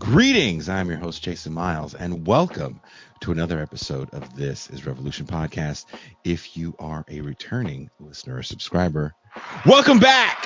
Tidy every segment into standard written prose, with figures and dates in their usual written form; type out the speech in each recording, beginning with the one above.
Greetings, I'm your host, Jason Miles, and welcome to another episode of This is Revolution Podcast. If you are a returning listener or subscriber, welcome back!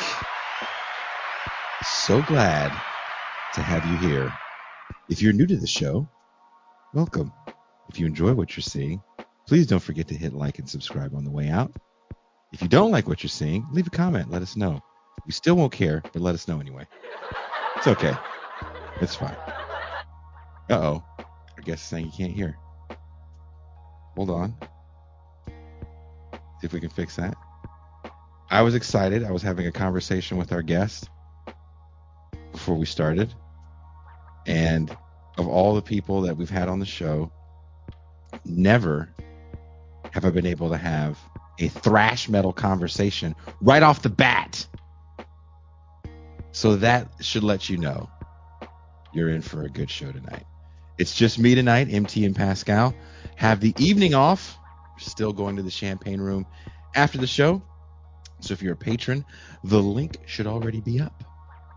So glad to have you here. If you're new to the show, welcome. If you enjoy what you're seeing, please don't forget to hit like and subscribe on the way out. If you don't like what you're seeing, leave a comment, let us know. We still won't care, but let us know anyway. It's okay. It's fine. Uh-oh. I guess it's saying you can't hear. Hold on. See if we can fix that. I was excited. I was having a conversation with our guest before we started. And of all the people that we've had on the show, never have I been able to have a thrash metal conversation right off the bat. So that should let you know you're in for a good show tonight. It's just me tonight. MT and Pascal have the evening off. We're still going to the champagne room after the show. So if you're a patron, the link should already be up.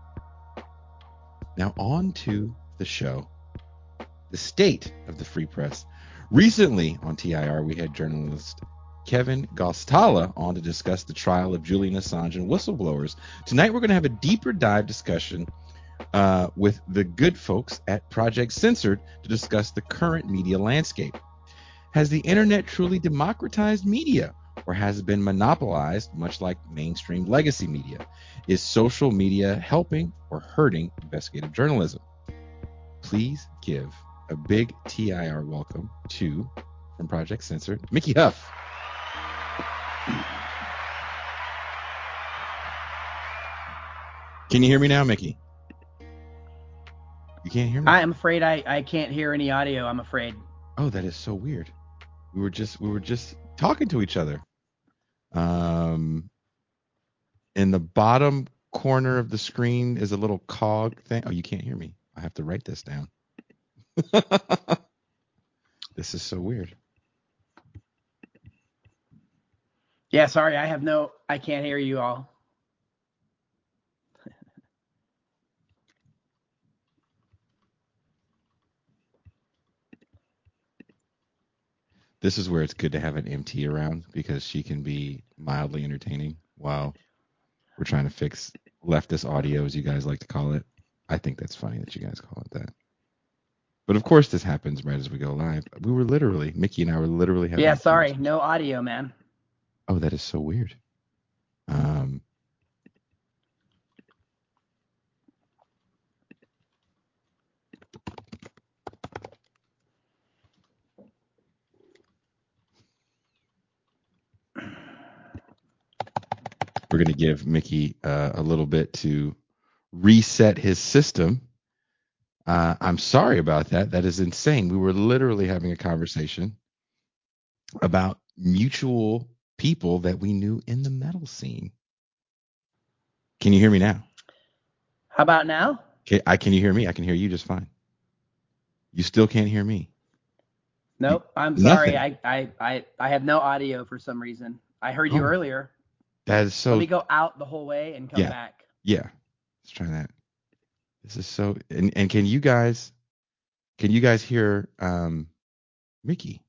Now on to the show. The state of the free press. Recently on TIR, we had journalist Kevin Gostala on to discuss the trial of Julian Assange and whistleblowers. Tonight, we're going to have a deeper dive discussion with the good folks at Project Censored to discuss the current media landscape. Has the internet truly democratized media, or has it been monopolized, much like mainstream legacy media? Is social media helping or hurting investigative journalism? Please give a big TIR welcome to, from Project Censored, Mickey Huff. Can you hear me now, Mickey? You can't hear me? I'm afraid I can't hear any audio, I'm afraid. Oh, that is so weird. We were just talking to each other. In the bottom corner of the screen is a little cog thing. Oh, you can't hear me. I have to write this down. This is so weird. Yeah, sorry, I can't hear you all. This is where it's good to have an MT around because she can be mildly entertaining while we're trying to fix leftist audio, as you guys like to call it. I think that's funny that you guys call it that. But of course, this happens right as we go live. Mickey and I were literally having. Yeah, sorry, no audio, man. Oh, that is so weird. We're going to give Mickey a little bit to reset his system. I'm sorry about that. That is insane. We were literally having a conversation about mutual people that we knew in the metal scene. Can you hear me now? How about now? Okay, can you hear me? I can hear you just fine. You still can't hear me? Nope, I'm sorry. I have no audio for some reason. I heard you earlier. That is so. Let me go out the whole way and come back. Yeah, let's try that. This is so. And can you guys hear Mickey?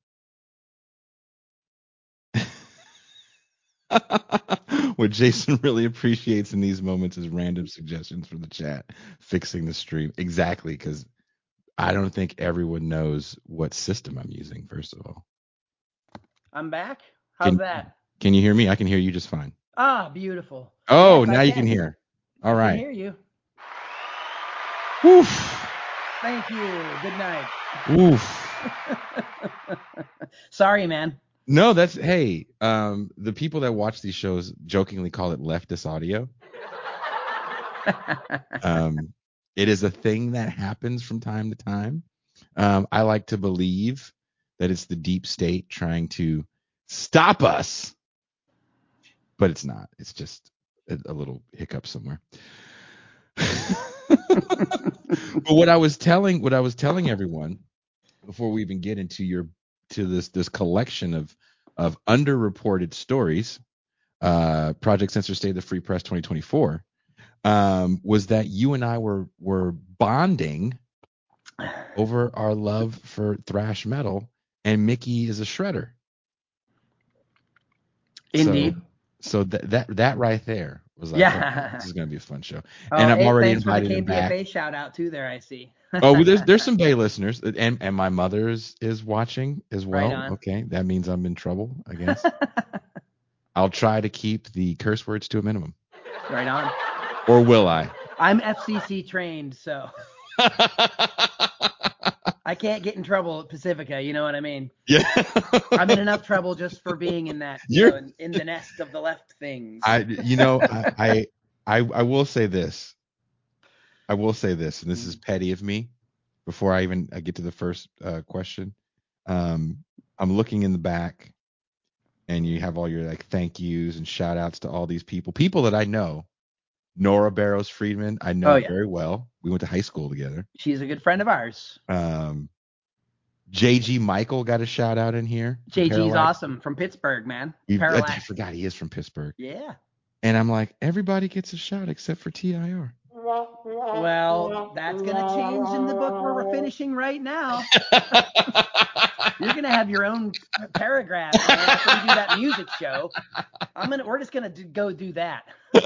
What Jason really appreciates in these moments is random suggestions from the chat, fixing the stream. Exactly, because I don't think everyone knows what system I'm using, first of all. I'm back. How's that? Can you hear me? I can hear you just fine. Ah, beautiful. Oh, yes, now you can hear. All right. I can hear you. Oof. Thank you. Good night. Oof. Sorry, man. No, hey, the people that watch these shows jokingly call it leftist audio. It is a thing that happens from time to time. I like to believe that it's the deep state trying to stop us, but it's not. It's just a little hiccup somewhere. But what I was telling everyone before we even get into this collection of underreported stories, Project Censor State of the Free Press 2024, was that you and I were bonding over our love for thrash metal, and Mickey is a shredder. Indeed. So that right there was like, okay, this is gonna be a fun show. And Oh, I've hey, already thanks for the invited him back. KPFA shout out too there, I see. Oh, well, there's some Bay listeners, and my mother's is watching as Right well. on. Okay, that means I'm in trouble, I guess. I'll try to keep the curse words to a minimum. Right on. Or will I? I'm FCC trained, so I can't get in trouble at Pacifica. You know what I mean? Yeah. I'm in enough trouble just for being in that, in the nest of the left things. I will say this. I will say this, and this is petty of me. Before I get to the first question, I'm looking in the back, and you have all your like thank yous and shout outs to all these people that I know. Nora Barrows Friedman, I know very well. We went to high school together. She's a good friend of ours. JG Michael got a shout out in here. JG's awesome from Pittsburgh, man. I forgot he is from Pittsburgh. Yeah. And I'm like, everybody gets a shout except for TIR. Well, that's going to change in the book where we're finishing right now. You're going to have your own paragraph after we do that music show. We're just going to go do that.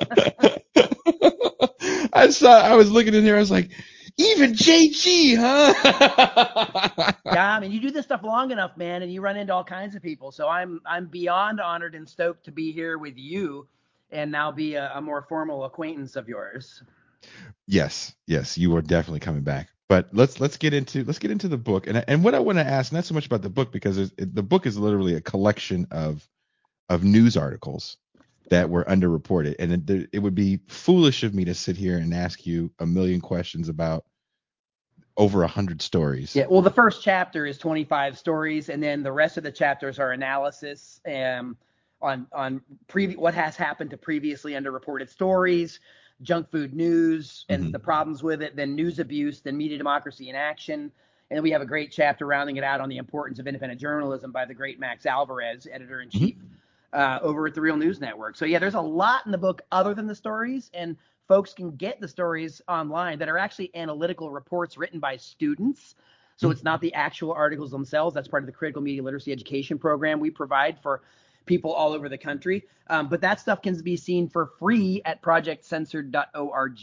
I was looking in there. I was like, even JG, huh? Yeah, I mean, you do this stuff long enough, man, and you run into all kinds of people. So I'm beyond honored and stoked to be here with you and now be a more formal acquaintance of yours. Yes, you are definitely coming back. But let's get into the book. And what I want to ask, not so much about the book, because the book is literally a collection of news articles that were underreported, and it would be foolish of me to sit here and ask you a million questions about over 100 stories. Yeah, well, the first chapter is 25 stories, and then the rest of the chapters are analysis on what has happened to previously underreported stories, junk food news and the problems with it, then news abuse, then media democracy in action. And then we have a great chapter rounding it out on the importance of independent journalism by the great Max Alvarez, editor-in-chief over at the Real News Network. So, yeah, there's a lot in the book other than the stories, and folks can get the stories online that are actually analytical reports written by students. So it's not the actual articles themselves. That's part of the critical media literacy education program we provide for people all over the country. But that stuff can be seen for free at projectcensored.org.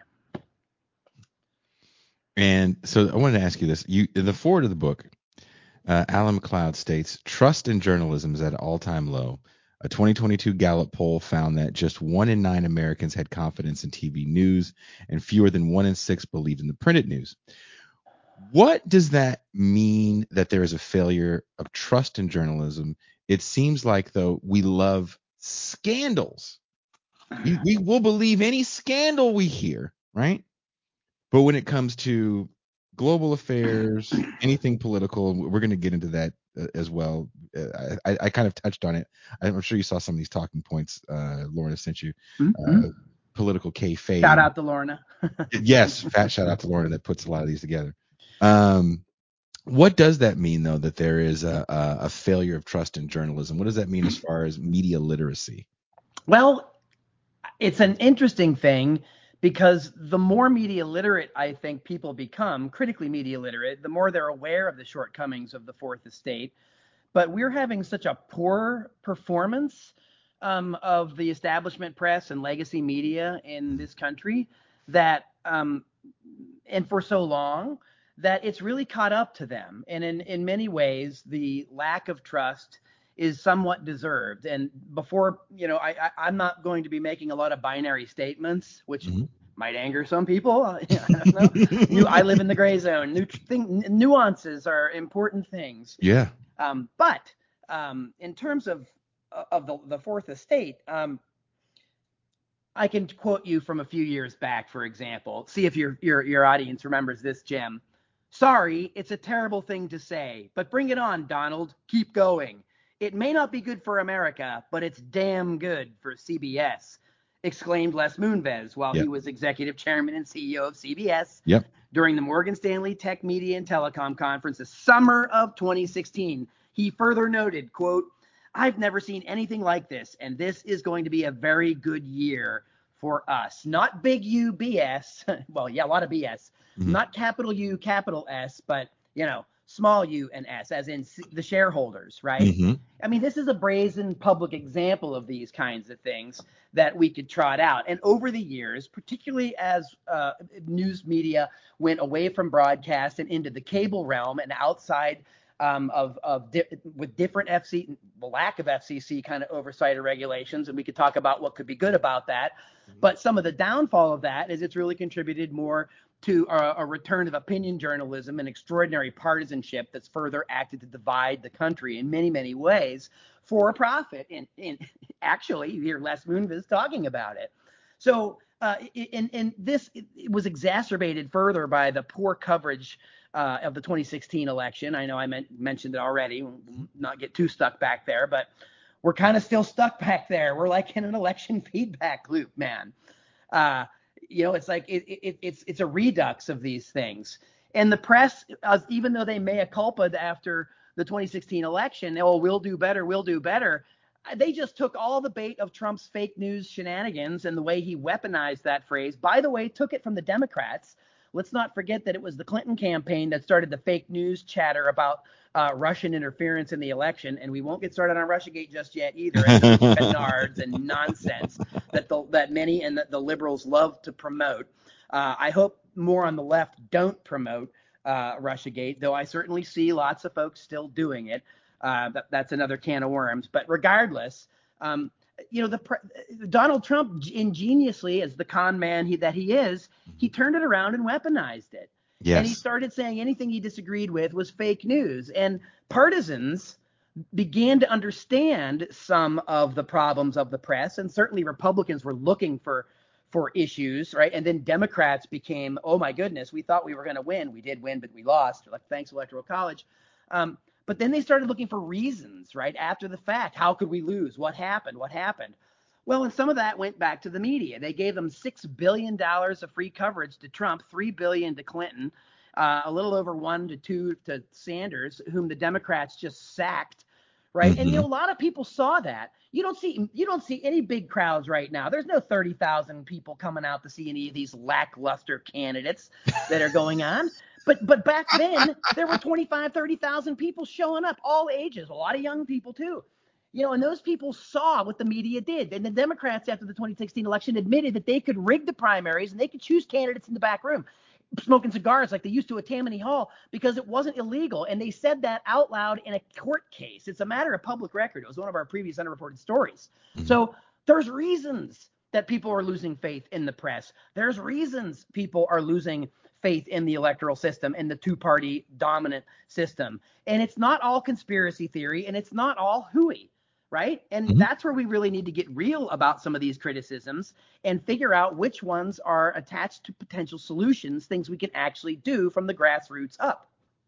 And so I wanted to ask you this. In the forward of the book, Alan McLeod states, trust in journalism is at an all-time low. A 2022 Gallup poll found that just 1 in 9 Americans had confidence in TV news, and fewer than 1 in 6 believed in the printed news. What does that mean that there is a failure of trust in journalism? It seems like, though, we love scandals. We will believe any scandal we hear, right? But when it comes to global affairs, anything political, we're going to get into that as well. I kind of touched on it. I'm sure you saw some of these talking points Lorna sent you. Political kayfabe. Shout out to Lorna. Yes, fat shout out to Lorna that puts a lot of these together. What does that mean, though, that there is a failure of trust in journalism? What does that mean as far as media literacy? Well, it's an interesting thing because the more media literate I think people become, critically media literate, the more they're aware of the shortcomings of the Fourth Estate. But we're having such a poor performance of the establishment press and legacy media in this country that, and for so long, that it's really caught up to them. And in many ways, the lack of trust is somewhat deserved. And before, I'm not going to be making a lot of binary statements, which might anger some people. I don't know. I live in the gray zone. Nuances are important things. Yeah. But in terms of the Fourth Estate, I can quote you from a few years back, for example. See if your audience remembers this gem. Sorry, it's a terrible thing to say, but bring it on, Donald. Keep going. It may not be good for America, but it's damn good for CBS, exclaimed Les Moonves while he was executive chairman and CEO of CBS during the Morgan Stanley Tech Media and Telecom Conference the summer of 2016. He further noted, quote, I've never seen anything like this, and this is going to be a very good year for us, not big U BS. Well, yeah, a lot of BS, not capital U, capital S, but, small u and S, as in the shareholders, right? I mean, this is a brazen public example of these kinds of things that we could trot out. And over the years, particularly as news media went away from broadcast and into the cable realm and outside with different lack of FCC kind of oversight or regulations, and we could talk about what could be good about that. But some of the downfall of that is it's really contributed more to a return of opinion journalism and extraordinary partisanship that's further acted to divide the country in many, many ways for a profit. And actually, you hear Les Moonves talking about it. So, and this was exacerbated further by the poor coverage of the 2016 election. I know I mentioned it already. We'll not get too stuck back there, but we're kind of still stuck back there. We're like in an election feedback loop, man. It's like it's a redux of these things. And the press, even though they mea culpa'd after the 2016 election, we'll do better. They just took all the bait of Trump's fake news shenanigans and the way he weaponized that phrase. By the way, took it from the Democrats. Let's not forget that it was the Clinton campaign that started the fake news chatter about Russian interference in the election. And we won't get started on Russiagate just yet either. And those canards and nonsense that many and the liberals love to promote. I hope more on the left don't promote Russiagate, though I certainly see lots of folks still doing it. That's another can of worms. But regardless, Donald Trump ingeniously, as the con man that he is, he turned it around and weaponized it. Yes. And he started saying anything he disagreed with was fake news. And partisans began to understand some of the problems of the press, and certainly Republicans were looking for issues, right? And then Democrats became, oh my goodness, we thought we were going to win. We did win, but we lost. Like, thanks, Electoral College. But then they started looking for reasons, right? After the fact, how could we lose? What happened? Well, and some of that went back to the media. They gave them $6 billion of free coverage to Trump, $3 billion to Clinton, a little over 1 to 2 to Sanders, whom the Democrats just sacked, right? And a lot of people saw that. You don't see any big crowds right now. There's no 30,000 people coming out to see any of these lackluster candidates that are going on. But back then, there were 25, 30,000 people showing up, all ages, a lot of young people too. And those people saw what the media did. And the Democrats, after the 2016 election, admitted that they could rig the primaries and they could choose candidates in the back room, smoking cigars like they used to at Tammany Hall, because it wasn't illegal. And they said that out loud in a court case. It's a matter of public record. It was one of our previous underreported stories. So there's reasons that people are losing faith in the press. There's reasons people are losing faith in the electoral system and the two-party dominant system. And it's not all conspiracy theory, and it's not all hooey, right? And that's where we really need to get real about some of these criticisms and figure out which ones are attached to potential solutions, things we can actually do from the grassroots up.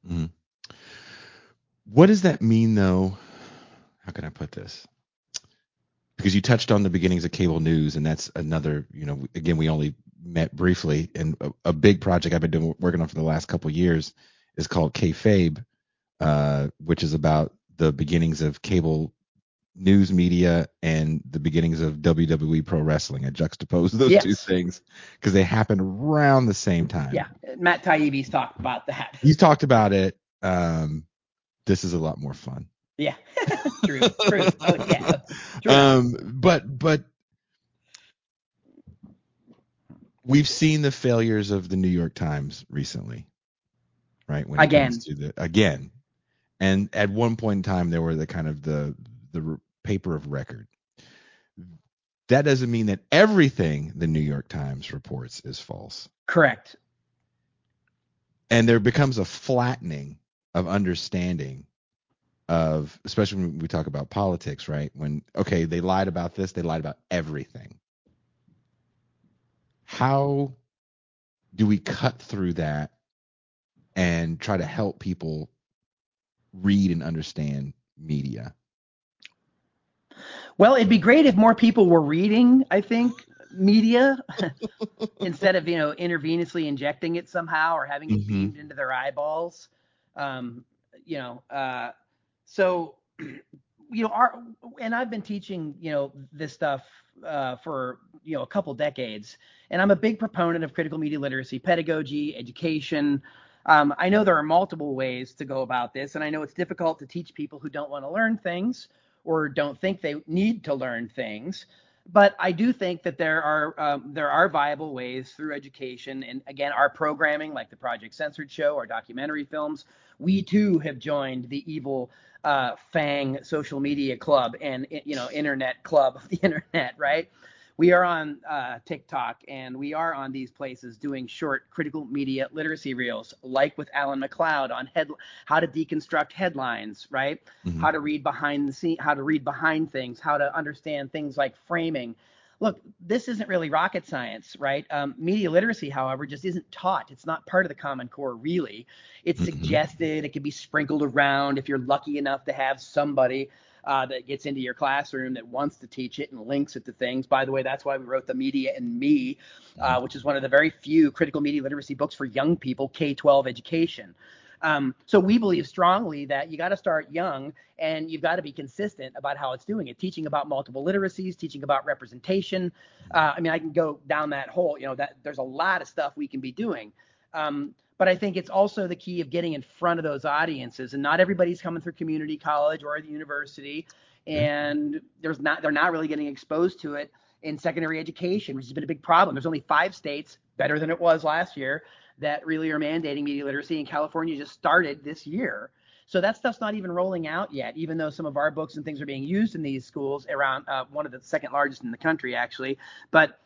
What does that mean, though? How can I put this? Because you touched on the beginnings of cable news, and that's another, again, we only met briefly, and a big project I've been working on for the last couple of years is called Kayfabe, which is about the beginnings of cable news media and the beginnings of WWE Pro Wrestling. I juxtapose those two things because they happened around the same time. Yeah, Matt Taibbi's talked about that. He's talked about it. This is a lot more fun. Yeah, true. Oh, yeah. True. But we've seen the failures of the New York Times recently, right? When it comes to again, and at one point in time, they were the kind of the paper of record. That doesn't mean that everything the New York Times reports is false. Correct. And there becomes a flattening of understanding of, especially when we talk about politics, right? When, okay, they lied about this, they lied about everything. How do we cut through that and try to help people read and understand media? Well, it'd be great if more people were reading, I think, media instead of, intravenously injecting it somehow or having it beamed into their eyeballs. So and I've been teaching, this stuff for, a couple decades, and I'm a big proponent of critical media literacy, pedagogy, education. I know there are multiple ways to go about this, and I know it's difficult to teach people who don't want to learn things or don't think they need to learn things. But I do think that there are viable ways through education, and again, our programming, like the Project Censored show, our documentary films. We too have joined the evil FANG social media club and internet club of the internet, right? We are on TikTok, and we are on these places doing short critical media literacy reels, like with Alan McLeod on how to deconstruct headlines, right? Mm-hmm. How to read behind the scene, how to read behind things, how to understand things like framing. Look, this isn't really rocket science, right? Media literacy, however, just isn't taught. It's not part of the Common Core, really. It's suggested. It can be sprinkled around if you're lucky enough to have somebody that gets into your classroom that wants to teach it and links it to things. By the way, that's why we wrote The Media and Me, which is one of the very few critical media literacy books for young people, K-12 education. So we believe strongly that you got to start young, and you've got to be consistent about how it's doing it, teaching about multiple literacies, teaching about representation. I mean, I can go down that hole, that there's a lot of stuff we can be doing. But I think it's also the key of getting in front of those audiences, and not everybody's coming through community college or the university, and they're not really getting exposed to it in secondary education, which has been a big problem. There's only 5 states, better than it was last year, that really are mandating media literacy, and California just started this year. So that stuff's not even rolling out yet, even though some of our books and things are being used in these schools around one of the second largest in the country, actually. But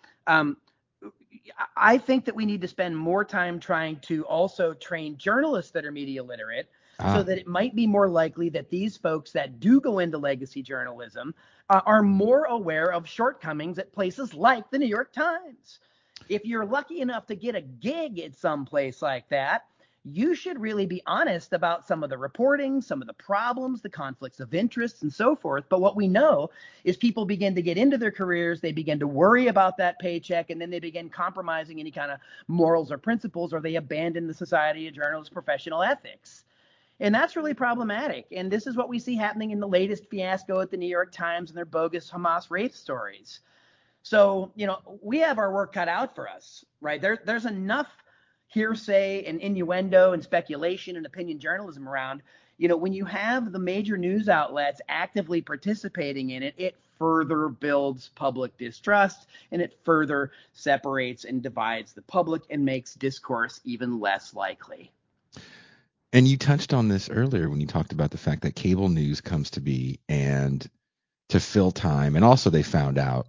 I think that we need to spend more time trying to also train journalists that are media literate, so that it might be more likely that these folks that do go into legacy journalism are more aware of shortcomings at places like the New York Times. If you're lucky enough to get a gig at some place like that, you should really be honest about some of the reporting, some of the problems, the conflicts of interest, and so forth. But what we know is people begin to get into their careers, they begin to worry about that paycheck, and then they begin compromising any kind of morals or principles, or they abandon the Society of Journalists' professional ethics. And that's really problematic. And this is what we see happening in the latest fiasco at the New York Times and their bogus Hamas rape stories. So, we have our work cut out for us, right? There's enough hearsay and innuendo and speculation and opinion journalism around. When you have the major news outlets actively participating in it, it further builds public distrust, and it further separates and divides the public and makes discourse even less likely. And you touched on this earlier when you talked about the fact that cable news comes to be and to fill time. And also they found out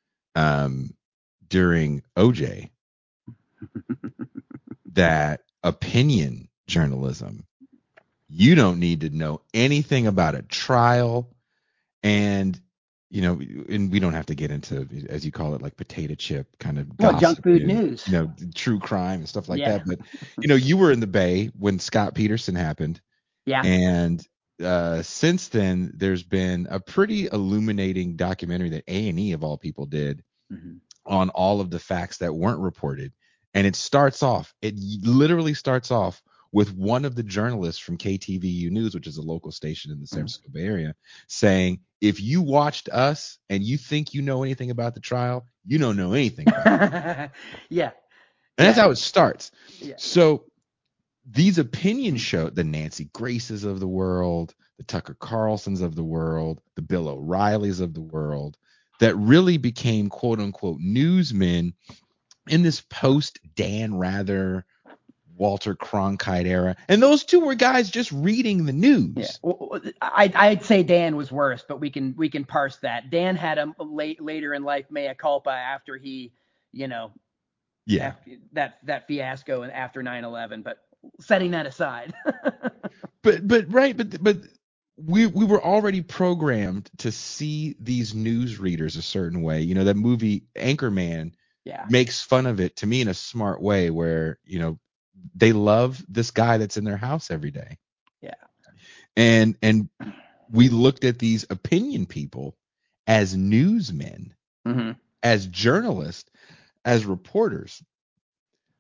during OJ that opinion journalism, you don't need to know anything about a trial. And, and we don't have to get into, as you call it, like potato chip kind of gossip, junk food news, true crime and stuff like that. But, you were in the Bay when Scott Peterson happened. Yeah. And since then, there's been a pretty illuminating documentary that A&E, of all people, did on all of the facts that weren't reported. And it literally starts off with one of the journalists from KTVU News, which is a local station in the San Francisco Bay Area, saying, if you watched us and you think you know anything about the trial, you don't know anything about it. Yeah. And that's how it starts. Yeah. So these opinion shows, the Nancy Graces of the world, the Tucker Carlsons of the world, the Bill O'Reillys of the world, that really became quote unquote newsmen in this post Dan Rather, Walter Cronkite era. And those two were guys just reading the news. Yeah. Well, I'd say Dan was worse, but we can parse that. Dan had a later in life mea culpa after he, after that fiasco and after 9/11, but setting that aside. but we were already programmed to see these news readers a certain way. That movie Anchorman makes fun of it, to me, in a smart way, where, they love this guy that's in their house every day. Yeah. And we looked at these opinion people as newsmen, as journalists, as reporters.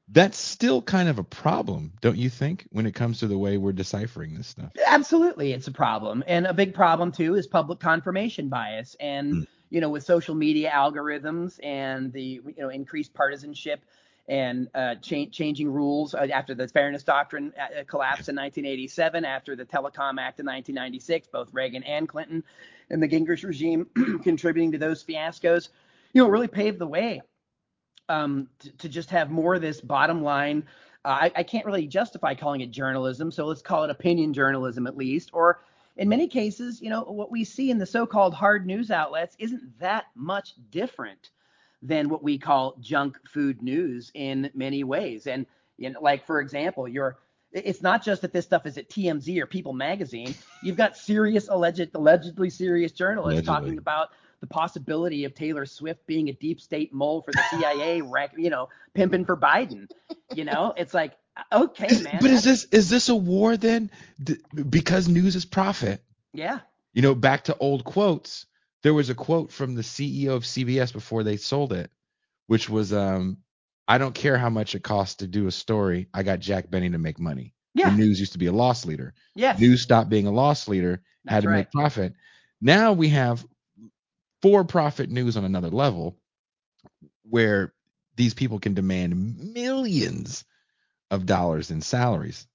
That's still kind of a problem, don't you think, when it comes to the way we're deciphering this stuff? Absolutely, it's a problem. And a big problem, too, is public confirmation bias. And, Mm. with social media algorithms and the, increased partisanship and changing rules after the Fairness Doctrine collapsed in 1987, after the Telecom Act in 1996, both Reagan and Clinton and the Gingrich regime contributing to those fiascos, really paved the way to just have more of this bottom line. I can't really justify calling it journalism, so let's call it opinion journalism at least. Or in many cases, what we see in the so-called hard news outlets isn't that much different than what we call junk food news in many ways. And like for example, it's not just that this stuff is at TMZ or People Magazine. You've got allegedly serious journalists talking Allegedly. about the possibility of Taylor Swift being a deep state mole for the CIA, pimping for Biden. It's like, okay, man. But is this a war then? Because news is profit. Yeah. Back to old quotes. There was a quote from the CEO of CBS before they sold it, which was, I don't care how much it costs to do a story. I got Jack Benny to make money. Yeah. When news used to be a loss leader. Yes. News stopped being a loss leader, had to make profit. Now we have for-profit news on another level where these people can demand millions of dollars in salaries.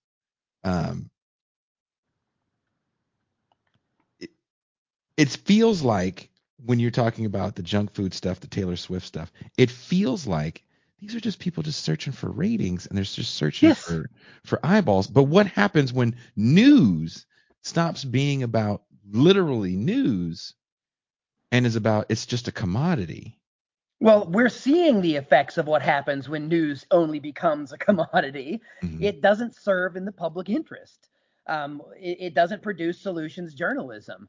It feels like when you're talking about the junk food stuff, the Taylor Swift stuff, it feels like these are just people just searching for ratings and they're just searching for eyeballs. But what happens when news stops being about literally news and it's just a commodity? Well, we're seeing the effects of what happens when news only becomes a commodity. Mm-hmm. It doesn't serve in the public interest. It doesn't produce solutions journalism.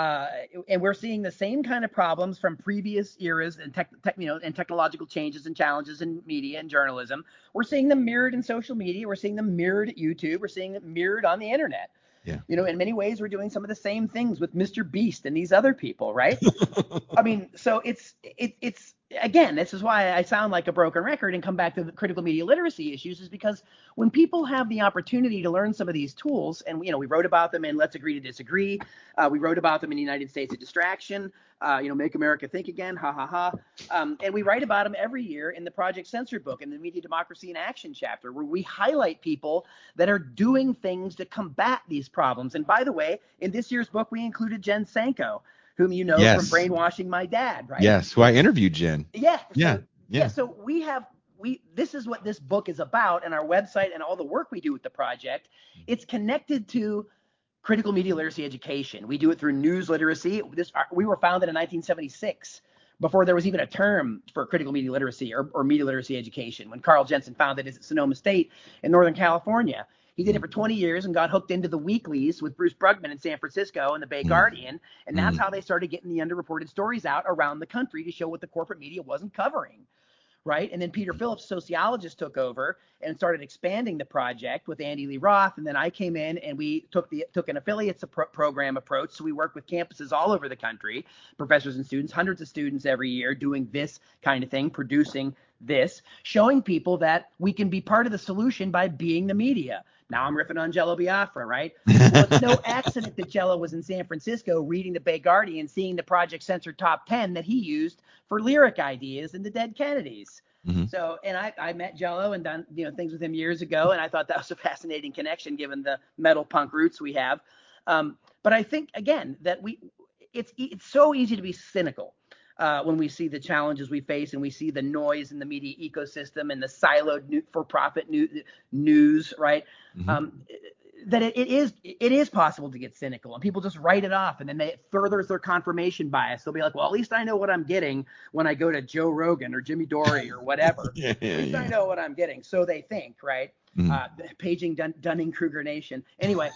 And we're seeing the same kind of problems from previous eras and and technological changes and challenges in media and journalism. We're seeing them mirrored in social media. We're seeing them mirrored at YouTube. We're seeing them mirrored on the internet. Yeah. In many ways, we're doing some of the same things with Mr. Beast and these other people, right? I mean, so it's again, this is why I sound like a broken record and come back to the critical media literacy issues, is because when people have the opportunity to learn some of these tools, and we wrote about them in Let's Agree to Disagree, we wrote about them in the United States of Distraction, Make America Think Again, ha ha ha, and we write about them every year in the Project Censored book in the Media Democracy in Action chapter, where we highlight people that are doing things to combat these problems. And by the way, in this year's book, we included Jen Sanko, whom you know from Brainwashing My Dad, right? Yes, who I interviewed, Jen. Yeah. Yeah. So this is what this book is about, and our website and all the work we do with the project. It's connected to critical media literacy education. We do it through news literacy. We were founded in 1976, before there was even a term for critical media literacy or media literacy education, when Carl Jensen founded it at Sonoma State in Northern California. He did it for 20 years and got hooked into the weeklies with Bruce Brugman in San Francisco and the Bay Guardian. And that's how they started getting the underreported stories out around the country to show what the corporate media wasn't covering. Right. And then Peter Phillips, sociologist, took over and started expanding the project with Andy Lee Roth. And then I came in and we took an affiliates program approach. So we work with campuses all over the country, professors and students, hundreds of students every year doing this kind of thing, producing this, showing people that we can be part of the solution by being the media. Now I'm riffing on Jello Biafra, right? Well, it's no accident that Jello was in San Francisco reading the Bay Guardian, seeing the Project Censored Top 10 that he used for lyric ideas in the Dead Kennedys. Mm-hmm. So, and I met Jello and done things with him years ago, and I thought that was a fascinating connection given the metal punk roots we have. But I think again that it's so easy to be cynical when we see the challenges we face and we see the noise in the media ecosystem and the siloed for-profit news, right? Mm-hmm. That it is possible to get cynical, and people just write it off, and then it furthers their confirmation bias. They'll be like, well, at least I know what I'm getting when I go to Joe Rogan or Jimmy Dory or whatever. At least I know what I'm getting. So they think, right? Mm-hmm. Paging Dunning-Kruger Nation. Anyway,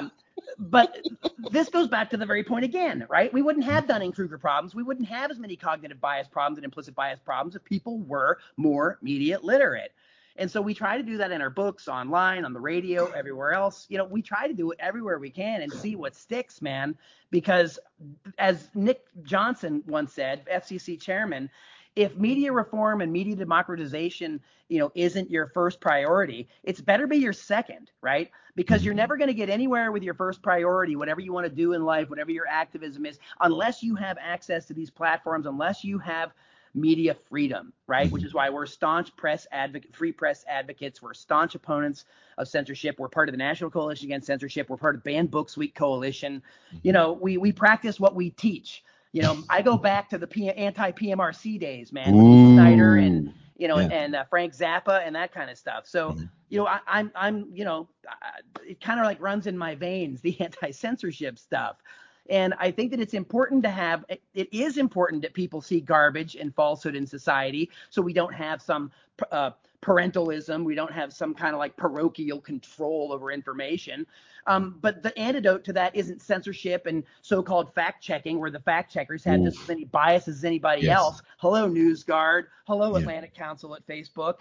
but this goes back to the very point again, right? We wouldn't have Dunning-Kruger problems. We wouldn't have as many cognitive bias problems and implicit bias problems if people were more media literate. And so we try to do that in our books, online, on the radio, everywhere else. We try to do it everywhere we can and see what sticks, man. Because as Nick Johnson once said, FCC chairman, if media reform and media democratization, isn't your first priority, it's better be your second, right? Because you're never going to get anywhere with your first priority, whatever you want to do in life, whatever your activism is, unless you have access to these platforms, unless you have media freedom, right? Which is why we're staunch free press advocates. We're staunch opponents of censorship. We're part of the National Coalition Against Censorship. We're part of Ban Books Week Coalition. We practice what we teach. I go back to the anti-PMRC days, man, with Lee Snyder and and Frank Zappa and that kind of stuff. So it kind of like runs in my veins, the anti-censorship stuff. And I think that it's important to it is important that people see garbage and falsehood in society, so we don't have some parentalism, we don't have some kind of like parochial control over information. But the antidote to that isn't censorship and so-called fact-checking, where the fact-checkers had just as many biases as anybody else. Hello, NewsGuard. Hello, Atlantic Council at Facebook.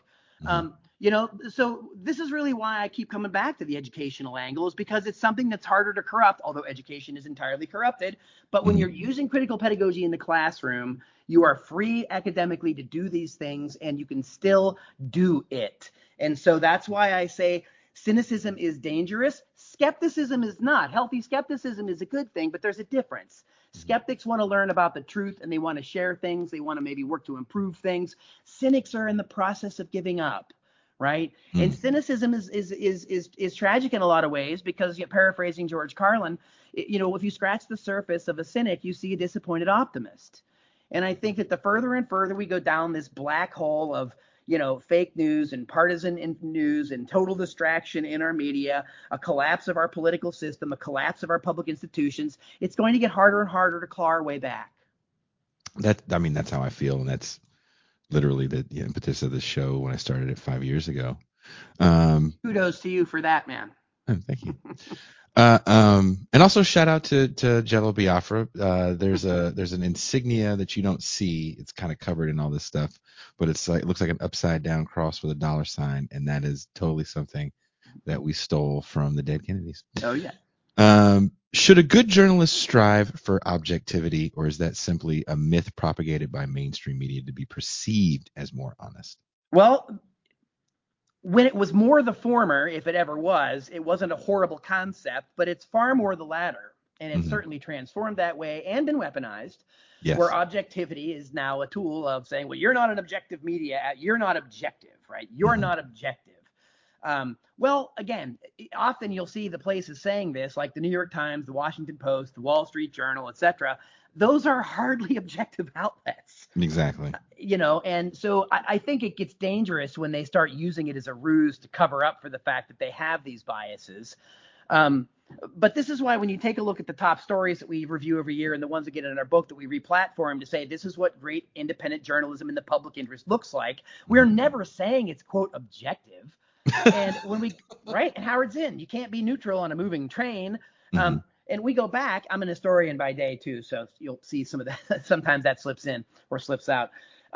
So this is really why I keep coming back to the educational angle, is because it's something that's harder to corrupt, although education is entirely corrupted. But when you're using critical pedagogy in the classroom, you are free academically to do these things, and you can still do it. And so that's why I say cynicism is dangerous. Skepticism is not. Healthy skepticism is a good thing, but there's a difference. Skeptics want to learn about the truth, and they want to share things. They want to maybe work to improve things. Cynics are in the process of giving up. Right. And cynicism is tragic in a lot of ways, because, paraphrasing George Carlin, if you scratch the surface of a cynic, you see a disappointed optimist. And I think that the further and further we go down this black hole of, fake news and partisan news and total distraction in our media, a collapse of our political system, a collapse of our public institutions, it's going to get harder and harder to claw our way back. That's how I feel. And that's literally the impetus of the show when I started it 5 years ago. Kudos to you for that, man. Thank you. And also shout out to Jello Biafra. There's an insignia that you don't see. It's kind of covered in all this stuff, but it looks like an upside down cross with a dollar sign, and that is totally something that we stole from the dead Kennedys. Oh yeah. Should a good journalist strive for objectivity, or is that simply a myth propagated by mainstream media to be perceived as more honest? Well, when it was more the former, if it ever was, it wasn't a horrible concept, but it's far more the latter. And it's certainly transformed that way and been weaponized, where objectivity is now a tool of saying, well, you're not an objective media. You're not objective, right? You're not objective. Well, again, often you'll see the places saying this, like the New York Times, the Washington Post, the Wall Street Journal, etc. Those are hardly objective outlets. Exactly. And so I think it gets dangerous when they start using it as a ruse to cover up for the fact that they have these biases. But this is why when you take a look at the top stories that we review every year and the ones that get in our book that we replatform to say this is what great independent journalism in the public interest looks like, we're never saying it's, quote, objective. And when and Howard Zinn, you can't be neutral on a moving train. And we go back, I'm an historian by day too, so you'll see some of that. Sometimes that slips in or slips out.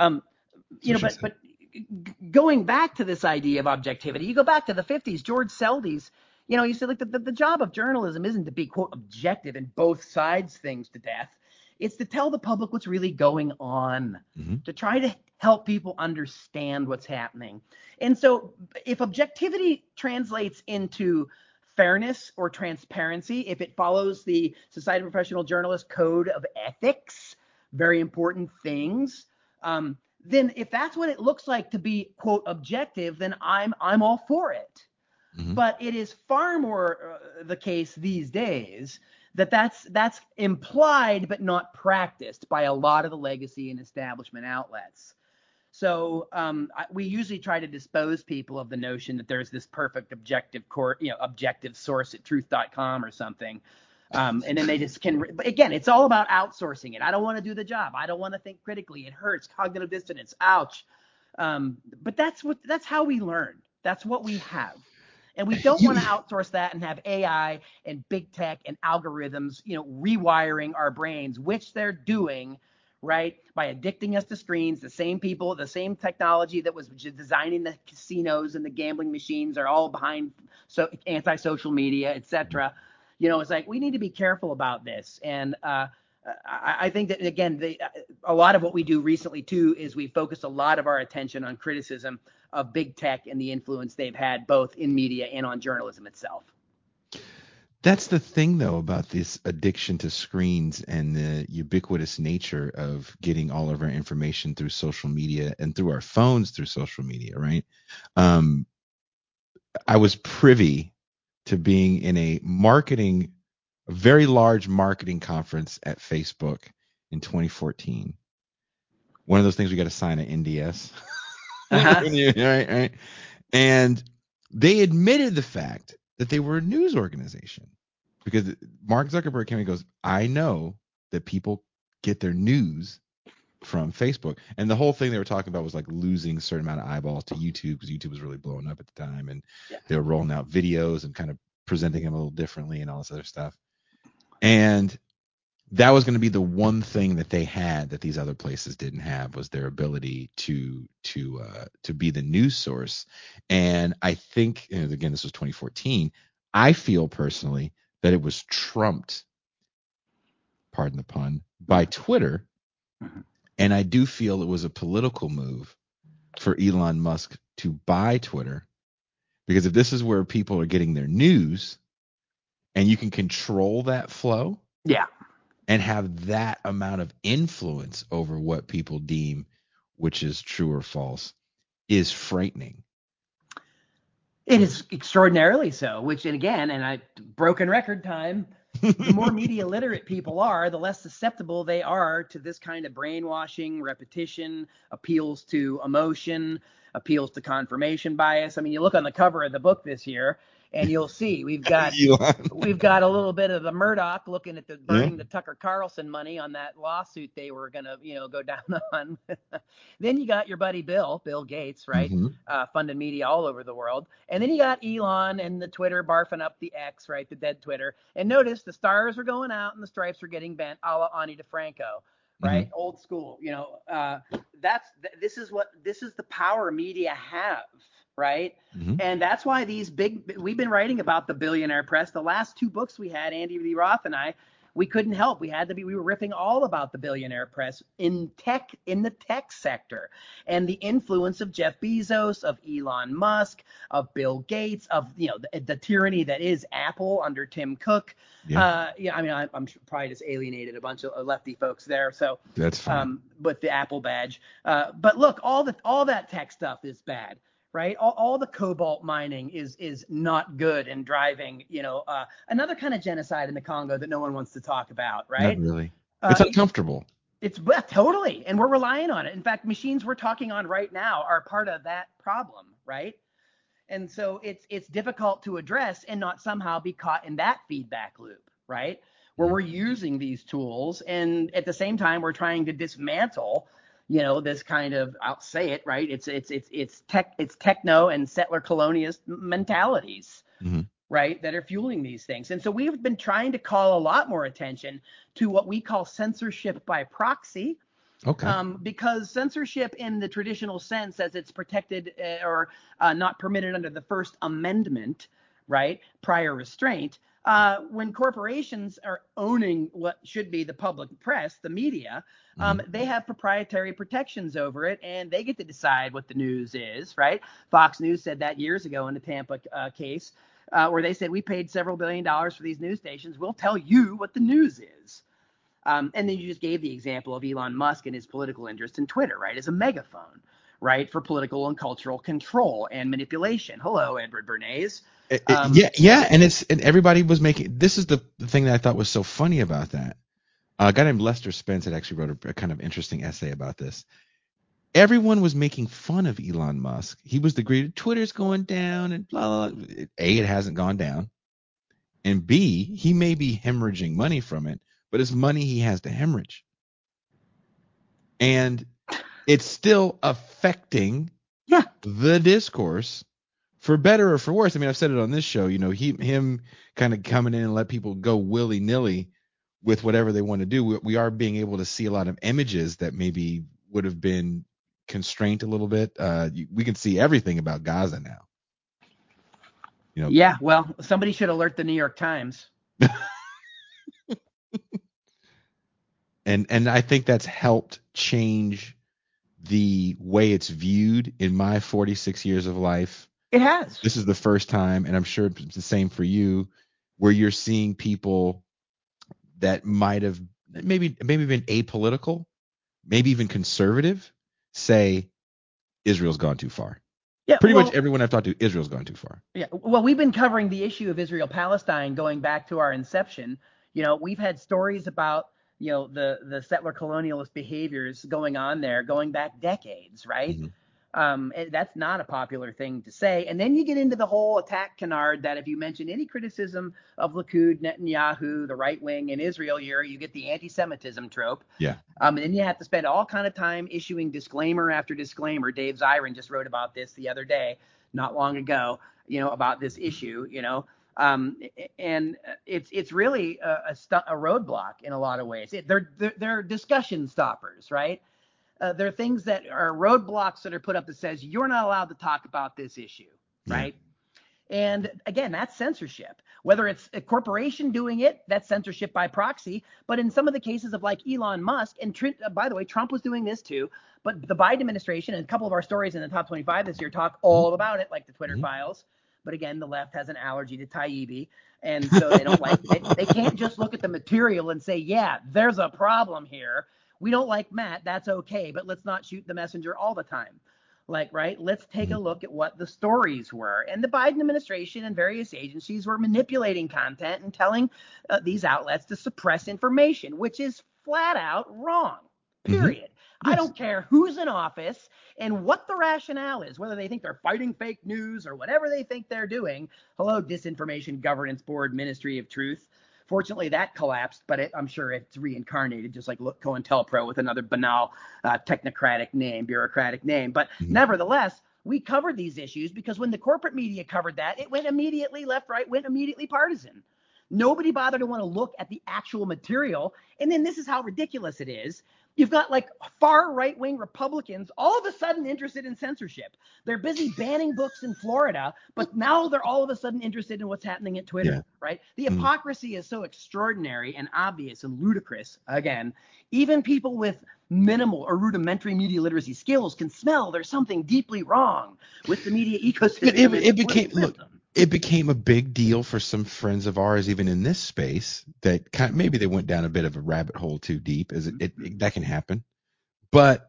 But going back to this idea of objectivity, you go back to the 50s, George Seldes, you said like the job of journalism isn't to be, quote, objective and both sides things to death. It's to tell the public what's really going on, to try to help people understand what's happening. And so if objectivity translates into fairness or transparency, if it follows the Society of Professional Journalists Code of Ethics, very important things, then if that's what it looks like to be, quote, objective, then I'm all for it. But it is far more the case these days that's implied but not practiced by a lot of the legacy and establishment outlets. So we usually try to dispose people of the notion that there's this perfect objective source at truth.com or something. And then they just can, again, it's all about outsourcing it. I don't want to do the job. I don't want to think critically. It hurts. Cognitive dissonance. Ouch. But that's how we learn. That's what we have. And we don't want to outsource that and have AI and big tech and algorithms, rewiring our brains, which they're doing, right, by addicting us to screens. The same people, the same technology that was designing the casinos and the gambling machines are all behind anti-social media, etc. It's like we need to be careful about this. And I think that, again, a lot of what we do recently too is we focus a lot of our attention on criticism of big tech and the influence they've had both in media and on journalism itself. That's the thing, though, about this addiction to screens and the ubiquitous nature of getting all of our information through social media and through our phones through social media, right? Um, I was privy to being in a very large marketing conference at Facebook in 2014. One of those things we got to sign an NDS. Right. And they admitted the fact that they were a news organization because Mark Zuckerberg came and goes, I know that people get their news from Facebook. And the whole thing they were talking about was like losing a certain amount of eyeballs to YouTube because YouTube was really blowing up at the time. And they were rolling out videos and kind of presenting them a little differently and all this other stuff. And that was going to be the one thing that they had that these other places didn't have, was their ability to be the news source. And I think, and again, this was 2014. I feel personally that it was trumped, pardon the pun, by Twitter. And I do feel it was a political move for Elon Musk to buy Twitter, because if this is where people are getting their news and you can control that flow, and have that amount of influence over what people deem which is true or false, is frightening. It is extraordinarily so, which, and again, broken record time, the more media literate people are, the less susceptible they are to this kind of brainwashing, repetition, appeals to emotion, appeals to confirmation bias. I mean, you look on the cover of the book this year, and you'll see we've got a little bit of the Murdoch looking at the burning the Tucker Carlson money on that lawsuit they were gonna go down on. Then you got your buddy Bill Gates, right, funding media all over the world, and then you got Elon and the Twitter barfing up the X, right, the dead Twitter. And notice the stars are going out and the stripes are getting bent, a la Ani DeFranco. Right, old school. This is the power media have, right? And that's why we've been writing about the billionaire press. The last two books we had, Andy Lee Roth and I, we couldn't help. We were riffing all about the billionaire press in the tech sector, and the influence of Jeff Bezos, of Elon Musk, of Bill Gates, of the tyranny that is Apple under Tim Cook. I mean, I'm probably just alienated a bunch of lefty folks there. So that's fine. With the Apple badge. But look, all that tech stuff is bad. Right, all the cobalt mining is not good and driving, another kind of genocide in the Congo that no one wants to talk about. Right? Not really. It's uncomfortable. It's totally, and we're relying on it. In fact, machines we're talking on right now are part of that problem, right? And so it's difficult to address and not somehow be caught in that feedback loop, right? Where we're using these tools, and at the same time we're trying to dismantle this kind of, I'll say it, right? It's techno and settler colonialist mentalities, right, that are fueling these things. And so we've been trying to call a lot more attention to what we call censorship by proxy. Because censorship in the traditional sense, as it's protected or not permitted under the First Amendment, right, prior restraint, when corporations are owning what should be the public press, the media, they have proprietary protections over it, and they get to decide what the news is, right? Fox News said that years ago in the Tampa case, where they said, we paid several $1 billion for these news stations. We'll tell you what the news is. And then you just gave the example of Elon Musk and his political interest in Twitter, right, as a megaphone, right, for political and cultural control and manipulation. Hello, Edward Bernays. And everybody was making, this is the thing that I thought was so funny about that. A guy named Lester Spence had actually wrote a kind of interesting essay about this. Everyone was making fun of Elon Musk. He was the great, Twitter's going down and blah, blah, blah. A, it hasn't gone down. And B, he may be hemorrhaging money from it, but it's money he has to hemorrhage. And it's still affecting the discourse, for better or for worse. I mean, I've said it on this show, him kind of coming in and let people go willy-nilly with whatever they want to do. We are being able to see a lot of images that maybe would have been constrained a little bit. We can see everything about Gaza now. Yeah, well, somebody should alert the New York Times. And I think that's helped change the way it's viewed in my 46 years of life. It has. This is the first time, and I'm sure it's the same for you, where you're seeing people that might have maybe been apolitical, maybe even conservative, say Israel's gone too far. Yeah, Pretty much well, everyone I've talked to, Israel's gone too far. yeah, well, we've been covering the issue of Israel-Palestine going back to our inception. We've had stories about, the settler colonialist behaviors going on there going back decades, right? Mhm. That's not a popular thing to say. And then you get into the whole attack canard that if you mention any criticism of Likud, Netanyahu, the right wing in Israel, you get the anti-Semitism trope. Yeah. And then you have to spend all kind of time issuing disclaimer after disclaimer. Dave Zirin just wrote about this the other day, not long ago, about this issue, and it's really a roadblock in a lot of ways. They're discussion stoppers, right? There are things that are roadblocks that are put up that says you're not allowed to talk about this issue, Yeah. right? And again, that's censorship. Whether it's a corporation doing it, that's censorship by proxy. But in some of the cases of like Elon Musk, and by the way, Trump was doing this too, but the Biden administration and a couple of our stories in the top 25 this year talk all about it, like the Twitter Mhm. files. But again, the left has an allergy to Taibbi. And so they don't like, they can't just look at the material and say, yeah, there's a problem here. We don't like Matt. That's okay. But let's not shoot the messenger all the time. Right, let's take a Mhm. look at what the stories were. And the Biden administration and various agencies were manipulating content and telling these outlets to suppress information, which is flat out wrong. Mhm. Period. I Yes. don't care who's in office and what the rationale is, whether they think they're fighting fake news or whatever they think they're doing. Hello, Disinformation Governance Board, Ministry of Truth. Fortunately, that collapsed, but I'm sure it's reincarnated, just like COINTELPRO with another banal technocratic name, bureaucratic name. But Mhm. nevertheless, we covered these issues because when the corporate media covered that, it went immediately left, right, went immediately partisan. Nobody bothered to want to look at the actual material. And then this is how ridiculous it is. You've got like far right wing Republicans all of a sudden interested in censorship. They're busy banning books in Florida, but now they're all of a sudden interested in what's happening at Twitter, Yeah. right? The Mhm. hypocrisy is so extraordinary and obvious and ludicrous. Again, even people with minimal or rudimentary media literacy skills can smell there's something deeply wrong with the media But ecosystem and it its became political look, system. it became a big deal for some friends of ours, even in this space, that maybe they went down a bit of a rabbit hole too deep, as that can happen. But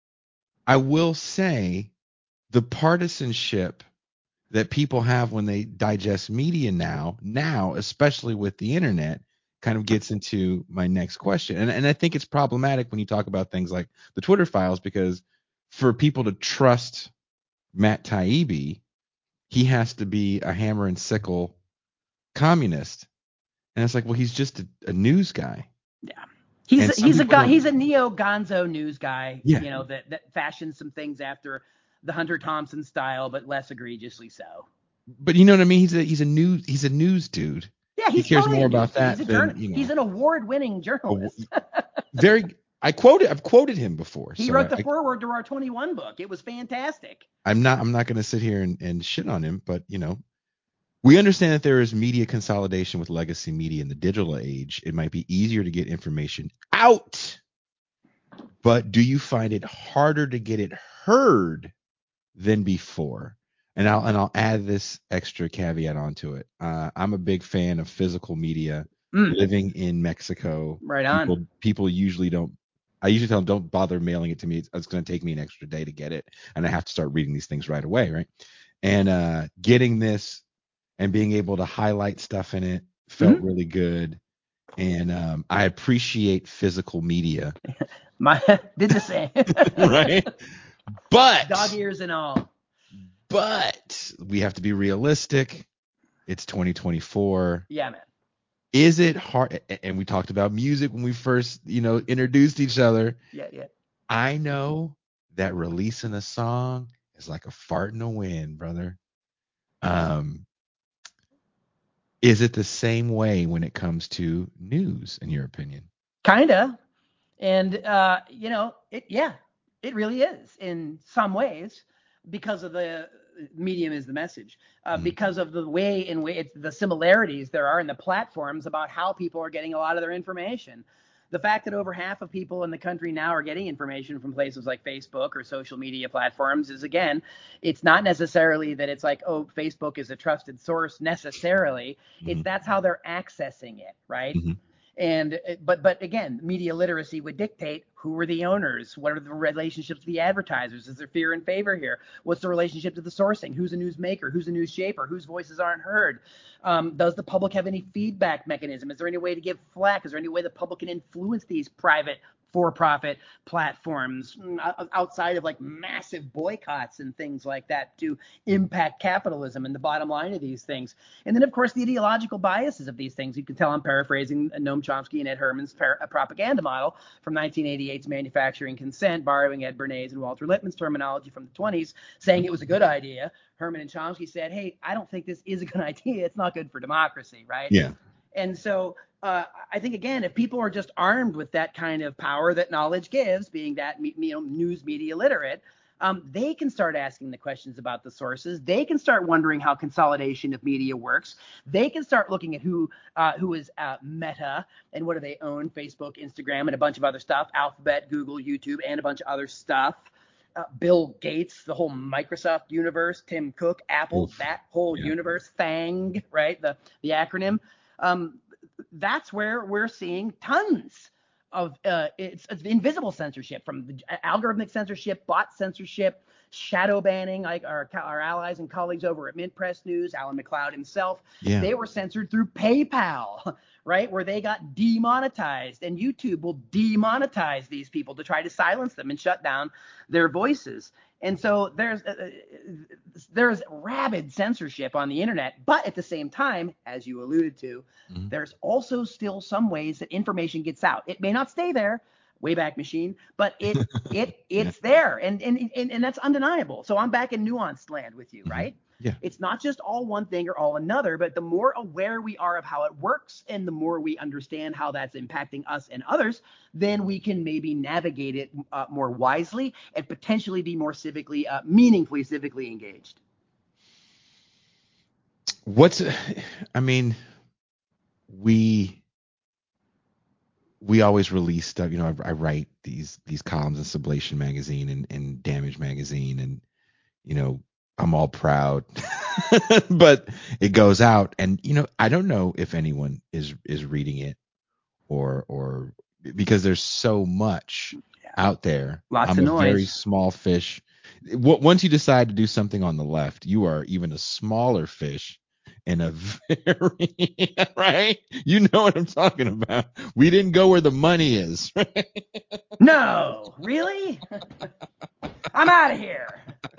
I will say the partisanship that people have when they digest media now, especially with the internet, kind of gets into my next question. And I think it's problematic when you talk about things like the Twitter files, because for people to trust Matt Taibbi, he has to be a hammer and sickle communist. And it's like, well, he's just a news guy. Yeah. And some people don't. He's a neo gonzo news guy, Yeah. that fashions some things after the Hunter Thompson style, but less egregiously so. But you know what I mean? He's a news dude. Yeah, He he's cares totally more a news about dude. He's that a than, He's an award-winning a, journalist. very I've quoted him before. He So wrote the foreword to our 21 book. It was fantastic. I'm not going to sit here and shit on him, but we understand that there is media consolidation with legacy media in the digital age. It might be easier to get information out, but do you find it harder to get it heard than before? And I'll add this extra caveat onto it. I'm a big fan of physical media. Mm, Living in Mexico, right on. people usually don't. I usually tell them don't bother mailing it to me. It's going to take me an extra day to get it, and I have to start reading these things right away, right? And getting this and being able to highlight stuff in it felt Mm-hmm. really good. And I appreciate physical media, Did the same. right? Dog But ears and all. we have to be realistic. It's 2024. Yeah, man. Is it hard? And we talked about music when we first, introduced each other. Yeah, yeah. I know that releasing a song is like a fart in the wind, brother. Um, is it the same way when it comes to news, in your opinion? Kinda. And it really is in some ways because of the medium is the message, Mhm. because of the way in which the similarities there are in the platforms about how people are getting a lot of their information. the fact that over half of people in the country now are getting information from places like Facebook or social media platforms is, again, it's not necessarily that it's like, oh, Facebook is a trusted source necessarily. It's Mhm. that's how they're accessing it, right? Mhm. And but again, media literacy would dictate who are the owners, what are the relationships with the advertisers, is there fear and favor here, what's the relationship to the sourcing, who's a news maker, who's a news shaper, whose voices aren't heard, does the public have any feedback mechanism, is there any way to give flack, is there any way the public can influence these private for-profit platforms outside of like massive boycotts and things like that to impact capitalism and the bottom line of these things. And then, of course, the ideological biases of these things. You can tell I'm paraphrasing Noam Chomsky and Ed Herman's propaganda model from 1988's Manufacturing Consent, borrowing Ed Bernays and Walter Lippmann's terminology from the 20s, saying it was a good idea. Herman and Chomsky said, hey, I don't think this is a good idea. It's not good for democracy, right? Yeah. And so I think, again, if people are just armed with that kind of power that knowledge gives, being that news media literate, they can start asking the questions about the sources. They can start wondering how consolidation of media works. They can start looking at who is Meta and what do they own, Facebook, Instagram, and a bunch of other stuff, Alphabet, Google, YouTube, and a bunch of other stuff. Bill Gates, the whole Microsoft universe, Tim Cook, Apple, Oof. that whole Yeah. universe, FANG, right? The acronym. That's where we're seeing tons of it's invisible censorship, from the algorithmic censorship, bot censorship, shadow banning, like our allies and colleagues over at Mint Press News, Alan McLeod himself. Yeah. They were censored through PayPal, right, where they got demonetized, and YouTube will demonetize these people to try to silence them and shut down their voices. And so there's rabid censorship on the internet, but at the same time, as you alluded to, Mhm. there's also still some ways that information gets out. It may not stay there, Wayback Machine, but Yeah. it's there, and that's undeniable. So I'm back in nuanced land with you, Mhm. right? Yeah. It's not just all one thing or all another, but the more aware we are of how it works and the more we understand how that's impacting us and others, then we can maybe navigate it more wisely and potentially be more meaningfully civically engaged. What's I mean, we we always release stuff. I write these columns in Sublation magazine and Damage magazine, and you know, I'm all proud. But it goes out, and I don't know if anyone is reading it, or because there's so much Yeah. out there. Lots I'm of a very noise. small fish. Once you decide to do something on the left, you are even a smaller fish in a very right. You know what I'm talking about. We didn't go where the money is. No, really? I'm out of here.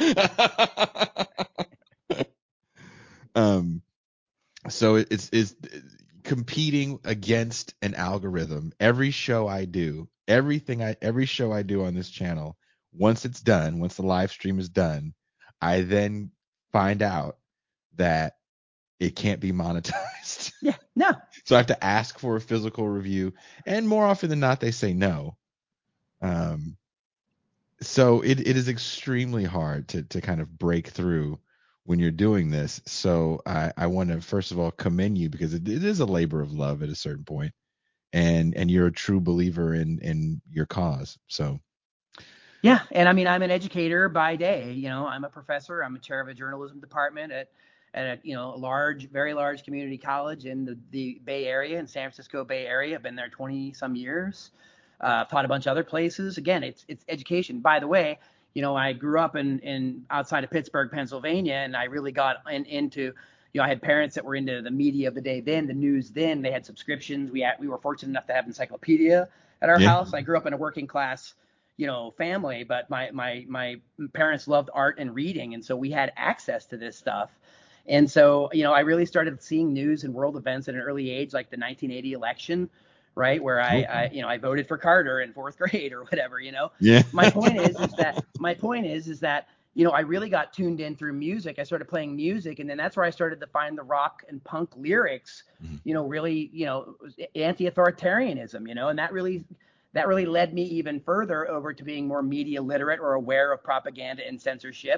um. So it's competing against an algorithm. Every show I do, every show I do on this channel, once it's done, once the live stream is done, I then find out that it can't be monetized. Yeah, no. So I have to ask for a physical review, and more often than not, they say no. Um, so it is extremely hard to kind of break through when you're doing this. So I want to first of all commend you, because it is a labor of love at a certain point, and you're a true believer in your cause. So Yeah, and I mean, I'm an educator by day. I'm a professor. I'm a chair of a journalism department at a large, very large community college in the Bay Area, in San Francisco Bay Area. I've been there 20 some years. I've taught a bunch of other places. Again, it's education. By the way, I grew up in outside of Pittsburgh, Pennsylvania, and I really got into. I had parents that were into the media of the day then, the news then. They had subscriptions. We were fortunate enough to have encyclopedia at our yeah, house. I grew up in a working class family, but my parents loved art and reading, and so we had access to this stuff. And so, I really started seeing news and world events at an early age, like the 1980 election, right, where okay, I voted for Carter in fourth grade or whatever. yeah, My point is that I really got tuned in through music. I started playing music, and then that's where I started to find the rock and punk lyrics, Mhm. really, anti-authoritarianism, and that really led me even further over to being more media literate or aware of propaganda and censorship.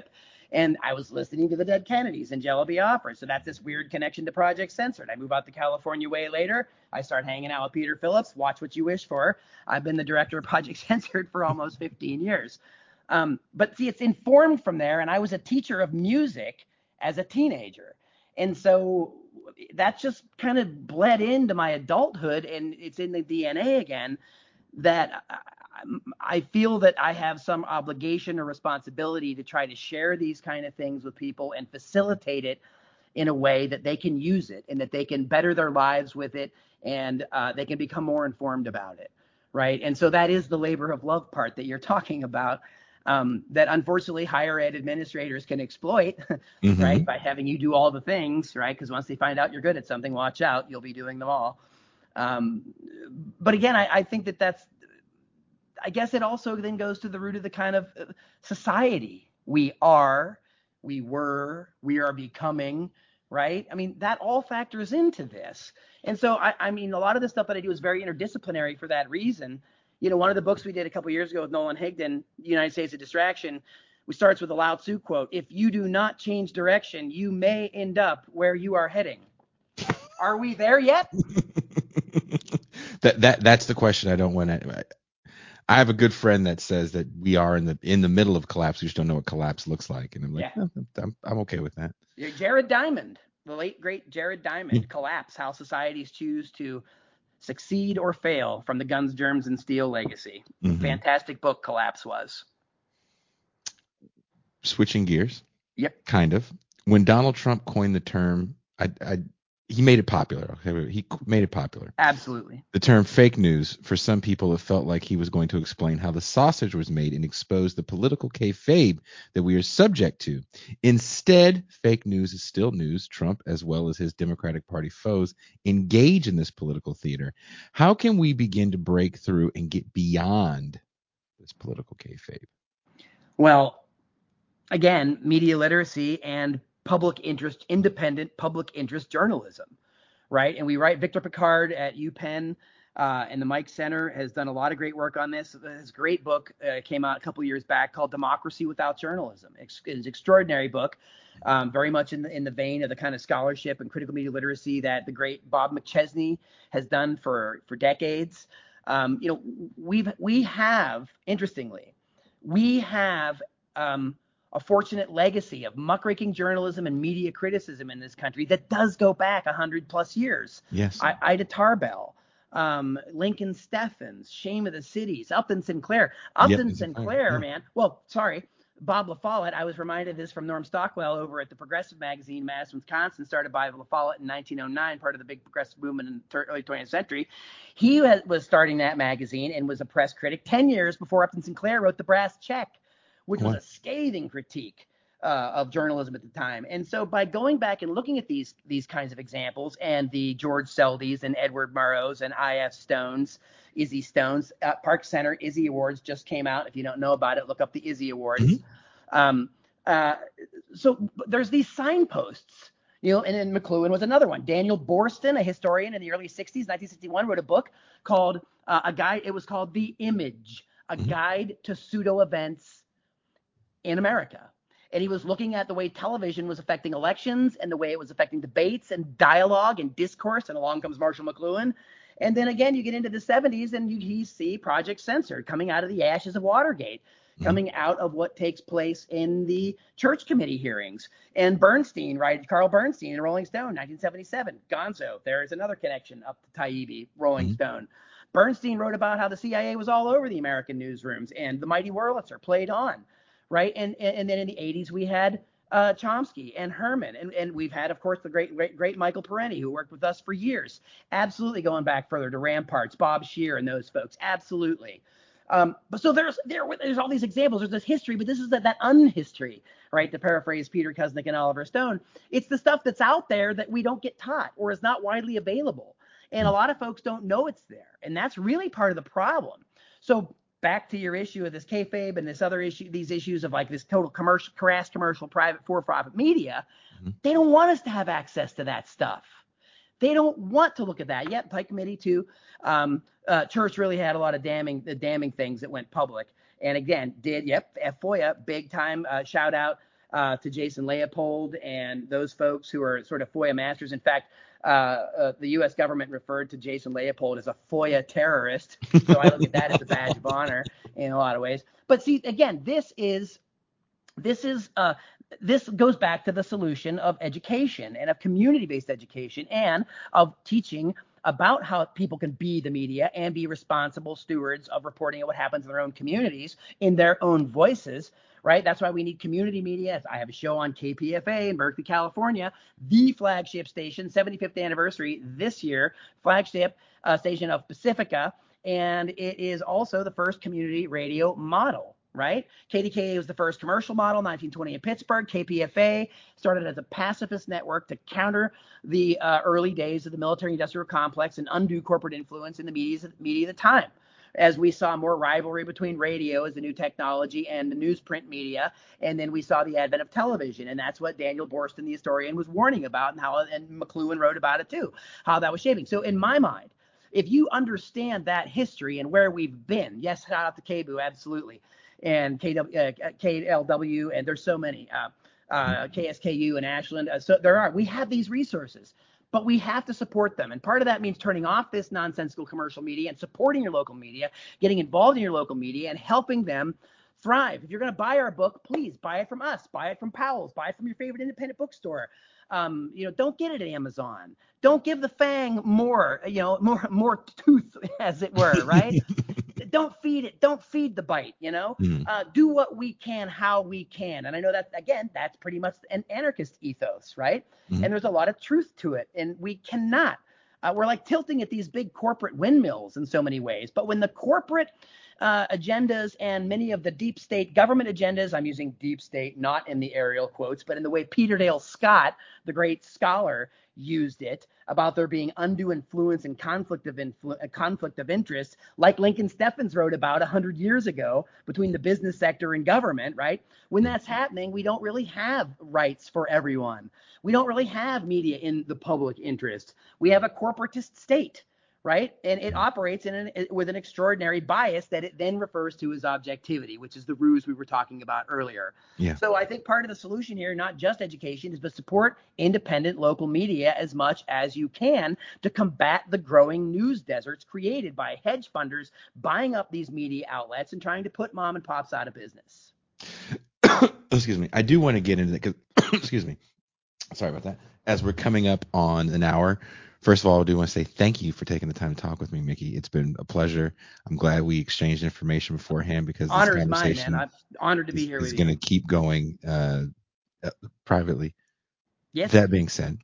And I was listening to the Dead Kennedys and Jello Biafra. So that's this weird connection to Project Censored. I move out to California way later. I start hanging out with Peter Phillips. Watch What You Wish For. I've been the director of Project Censored for almost 15 years. But see, it's informed from there. And I was a teacher of music as a teenager. And so that just kind of bled into my adulthood, and it's in the DNA again, that I feel that I have some obligation or responsibility to try to share these kind of things with people and facilitate it in a way that they can use it and that they can better their lives with it, and they can become more informed about it, right? And so that is the labor of love part that you're talking about, that unfortunately higher ed administrators can exploit, Mm-hmm. right, by having you do all the things, right? Because once they find out you're good at something, watch out, you'll be doing them all. But again, I think I guess it also then goes to the root of the kind of society we are becoming, right? I mean, that all factors into this. And so, I mean, a lot of the stuff that I do is very interdisciplinary for that reason. You know, one of the books we did a couple years ago with Nolan Higdon, The United States of Distraction, we starts with a Lao Tzu quote: "If you do not change direction, you may end up where you are heading." Are we there yet? That's the question I don't want to. I have a good friend that says that we are in the middle of collapse. We just don't know what collapse looks like, and I'm like, Yeah. I'm okay with that. Jared Diamond, the late great Jared Diamond, Yeah. Collapse: How Societies Choose to Succeed or Fail, from the Guns, Germs, and Steel Legacy. Mm-hmm. Fantastic book Collapse was. Switching gears. Yep. Kind of. When Donald Trump coined the term, he made it popular. Okay, he made it popular. Absolutely. The term fake news, for some people, it felt like he was going to explain how the sausage was made and expose the political kayfabe that we are subject to. Instead, fake news is still news. Trump, as well as his Democratic Party foes, engage in this political theater. How can we begin to break through and get beyond this political kayfabe? Well, again, media literacy and public interest, independent public interest journalism, right? And we write, Victor Picard at UPenn and the Mike Center has done a lot of great work on this. His great book came out a couple years back called Democracy Without Journalism. It's an extraordinary book, very much in the vein of the kind of scholarship and critical media literacy that the great Bob McChesney has done for decades. You know, we have, interestingly, we have a fortunate legacy of muckraking journalism and media criticism in this country that does go back 100+ years. Yes. Ida Tarbell, Lincoln Steffens, Shame of the Cities, Upton Sinclair. Sinclair, yeah. Man. Well, sorry. Bob La Follette, I was reminded of this from Norm Stockwell over at the Progressive magazine, Madison, Wisconsin, started by La Follette in 1909, part of the big progressive movement in the early 20th century. He was starting that magazine and was a press critic 10 years before Upton Sinclair wrote The Brass Check, which was a scathing critique of journalism at the time. And so by going back and looking at these kinds of examples, and the George Seldys and Edward Murrows and I.F. Stones, Izzy Stones, Park Center Izzy Awards just came out. If you don't know about it, look up the Izzy Awards. Mm-hmm. So there's these signposts, you know, and then McLuhan was another one. Daniel Boorstin, a historian in the early 60s, 1961, wrote a book called it was called The Image, a mm-hmm. guide to pseudo events in America. And he was looking at the way television was affecting elections and the way it was affecting debates and dialogue and discourse. And along comes Marshall McLuhan. And then again, you get into the 70s and you see Project Censored coming out of the ashes of Watergate, coming out of what takes place in the church committee hearings. And Bernstein, right? Carl Bernstein in Rolling Stone, 1977. Gonzo, there is another connection up to Taibbi, Rolling Stone. Bernstein wrote about how the CIA was all over the American newsrooms and the Mighty Wurlitzer played on. Right. And then in the 80s, we had Chomsky and Herman. And we've had, of course, the great Michael Parenti, who worked with us for years. Absolutely going back further to Ramparts, Bob Scheer and those folks. Absolutely. But so there's all these examples. There's this history, but this is that unhistory, right? To paraphrase Peter Kuznick and Oliver Stone. It's the stuff that's out there that we don't get taught or is not widely available. And a lot of folks don't know it's there. And that's really part of the problem. So back to your issue of this kayfabe and this other issue, these issues of like this total crass commercial private for-profit media, they don't want us to have access to that stuff. They don't want to look at that. Yet, Pike Committee too. Church really had a lot of damning things that went public. And again, FOIA, big time shout out to Jason Leopold and those folks who are sort of FOIA masters. In fact, the U.S. government referred to Jason Leopold as a FOIA terrorist. So I look at that as a badge of honor in a lot of ways. But see, again, this goes back to the solution of education and of community-based education and of teaching about how people can be the media and be responsible stewards of reporting on what happens in their own communities in their own voices, right? That's why we need community media. I have a show on KPFA in Berkeley, California, the flagship station, 75th anniversary this year, flagship station of Pacifica, and it is also the first community radio model. Right? KDKA was the first commercial model, 1920 in Pittsburgh. KPFA started as a pacifist network to counter the early days of the military-industrial complex and undue corporate influence in the media of the time. As we saw more rivalry between radio as the new technology and the newsprint media, and then we saw the advent of television, and that's what Daniel Boorstin, the historian, was warning about, and McLuhan wrote about it too, how that was shaping. So in my mind, if you understand that history and where we've been, yes, shout out to KBOO, absolutely, and KLW, and there's so many, KSKU and Ashland. So we have these resources, but we have to support them. And part of that means turning off this nonsensical commercial media and supporting your local media, getting involved in your local media and helping them thrive. If you're going to buy our book, please buy it from us, buy it from Powell's, buy it from your favorite independent bookstore. Don't get it at Amazon. Don't give the fang more tooth, as it were, right? Don't feed it. Don't feed the bite, do what we can, how we can. And I know that, again, that's pretty much an anarchist ethos, right? Mm-hmm. And there's a lot of truth to it. And we cannot, we're like tilting at these big corporate windmills in so many ways. But when the corporate agendas and many of the deep state government agendas, I'm using deep state not in the aerial quotes, but in the way Peter Dale Scott, the great scholar, used it, about there being undue influence and conflict of interest, like Lincoln Steffens wrote about 100 years ago between the business sector and government, right? When that's happening, we don't really have rights for everyone. We don't really have media in the public interest. We have a corporatist state, right? And it operates with an extraordinary bias that it then refers to as objectivity, which is the ruse we were talking about earlier. Yeah. So I think part of the solution here, not just education, is to support independent local media as much as you can to combat the growing news deserts created by hedge funders buying up these media outlets and trying to put mom and pops out of business. Excuse me. I do want to get into that because, excuse me. Sorry about that. As we're coming up on an hour, first of all, I do want to say thank you for taking the time to talk with me, Mickey. It's been a pleasure. I'm glad we exchanged information beforehand because honor is mine, man. I'm honored to be here with you. It's going to keep going privately. Yes. That being said,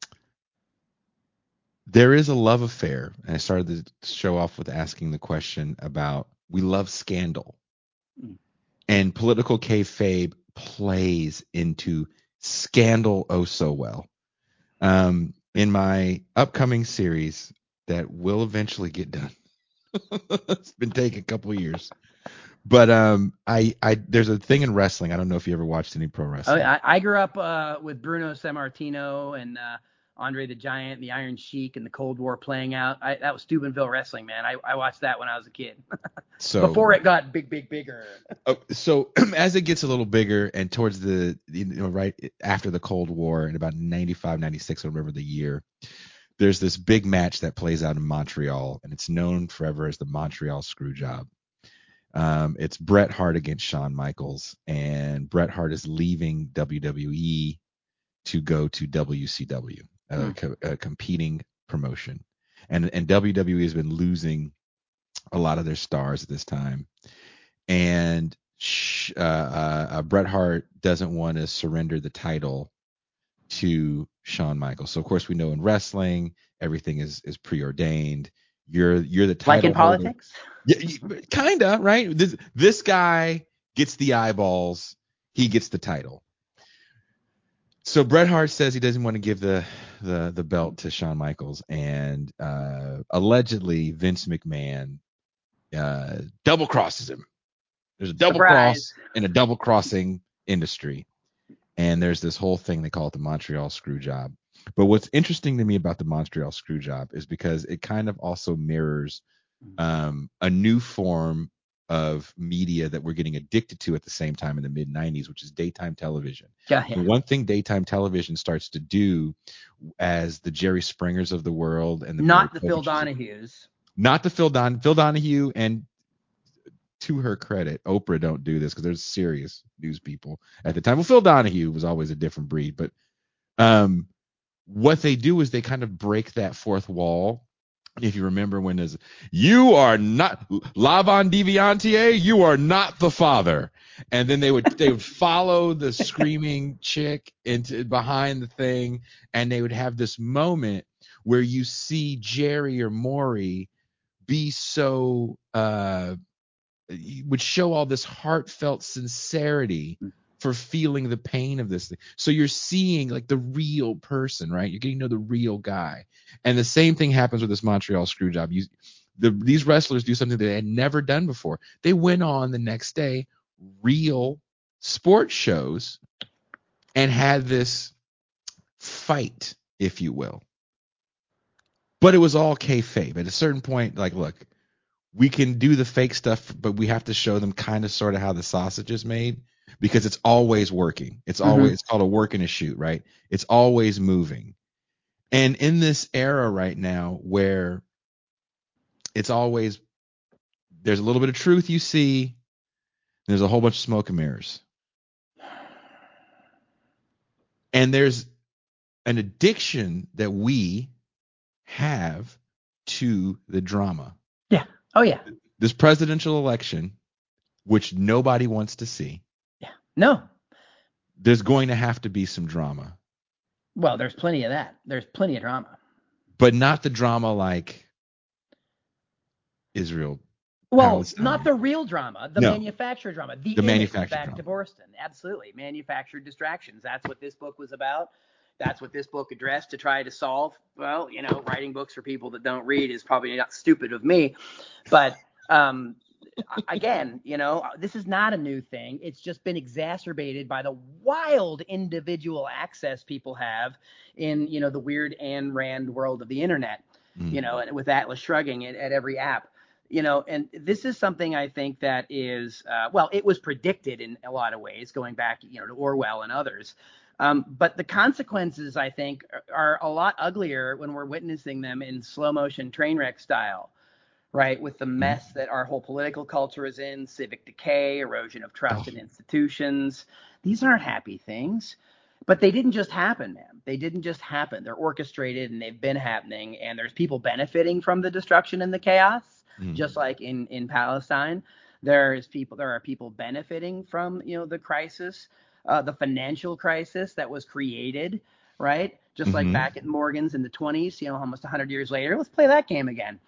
there is a love affair, and I started the show off with asking the question about we love scandal, and political kayfabe plays into scandal oh so well. In my upcoming series that will eventually get done. It's been taking a couple of years. But I there's a thing in wrestling. I don't know if you ever watched any pro wrestling. I grew up with Bruno Sammartino and Andre the Giant, the Iron Sheik, and the Cold War playing out. That was Steubenville wrestling, man. I watched that when I was a kid. So before it got bigger. So as it gets a little bigger and towards the right after the Cold War in about 95, 96, I remember the year, there's this big match that plays out in Montreal, and it's known forever as the Montreal Screwjob. It's Bret Hart against Shawn Michaels, and Bret Hart is leaving WWE to go to WCW, a competing promotion, and WWE has been losing a lot of their stars at this time, and Bret Hart doesn't want to surrender the title to Shawn Michaels. So of course we know in wrestling everything is preordained. You're the title like in holder. Politics. Yeah, kinda, right? This guy gets the eyeballs, he gets the title. So Bret Hart says he doesn't want to give the belt to Shawn Michaels, and allegedly Vince McMahon double crosses him. There's a double cross in a double crossing industry, and there's this whole thing they call it the Montreal Screwjob. But what's interesting to me about the Montreal Screwjob is because it kind of also mirrors a new form of media that we're getting addicted to at the same time in the mid 90s, which is daytime television. Yeah, And one thing daytime television starts to do, as the Jerry Springers of the world and the not Maury the Phil Kovacs, Donahues. not the Phil Donahue, and to her credit, Oprah don't do this because there's serious news people at the time. Well, Phil Donahue was always a different breed, but what they do is they kind of break that fourth wall. If you remember when there's, you are not Lavan Deviantier, you are not the father. And then they would follow the screaming chick into behind the thing, and they would have this moment where you see Jerry or Maury be so would show all this heartfelt sincerity for feeling the pain of this thing. So you're seeing like the real person, right? You're getting to know the real guy. And the same thing happens with this Montreal Screwjob. These wrestlers do something they had never done before. They went on the next day, real sports shows, and had this fight, if you will. But it was all kayfabe. At a certain point, like, look, we can do the fake stuff, but we have to show them kind of sort of how the sausage is made, because it's always working. It's always, it's called a work and a shoot, right? It's always moving. And in this era right now where it's always, there's a little bit of truth you see, there's a whole bunch of smoke and mirrors. And there's an addiction that we have to the drama. Yeah. Oh, yeah. This presidential election, which nobody wants to see. Yeah. No. There's going to have to be some drama. Well, there's plenty of that. There's plenty of drama. But not the drama like Israel. Well, Palestine. not the real drama, the manufactured drama, the image, manufactured back drama. to Borston. Absolutely. Manufactured distractions. That's what this book was about. That's what this book addressed to try to solve. Well, writing books for people that don't read is probably not stupid of me. But again, this is not a new thing. It's just been exacerbated by the wild individual access people have in, the weird Ayn Rand world of the internet, and with Atlas shrugging at every app. And this is something I think that is, it was predicted in a lot of ways, going back, to Orwell and others. But the consequences, I think, are a lot uglier when we're witnessing them in slow motion train wreck style, right? With the mess that our whole political culture is in, civic decay, erosion of trust in institutions. These aren't happy things. But they didn't just happen, man. They didn't just happen. They're orchestrated, and they've been happening. And there's people benefiting from the destruction and the chaos. Just like in Palestine, there are people benefiting from the crisis, the financial crisis that was created, right? Just like back at Morgan's in the 20s, almost 100 years later. Let's play that game again.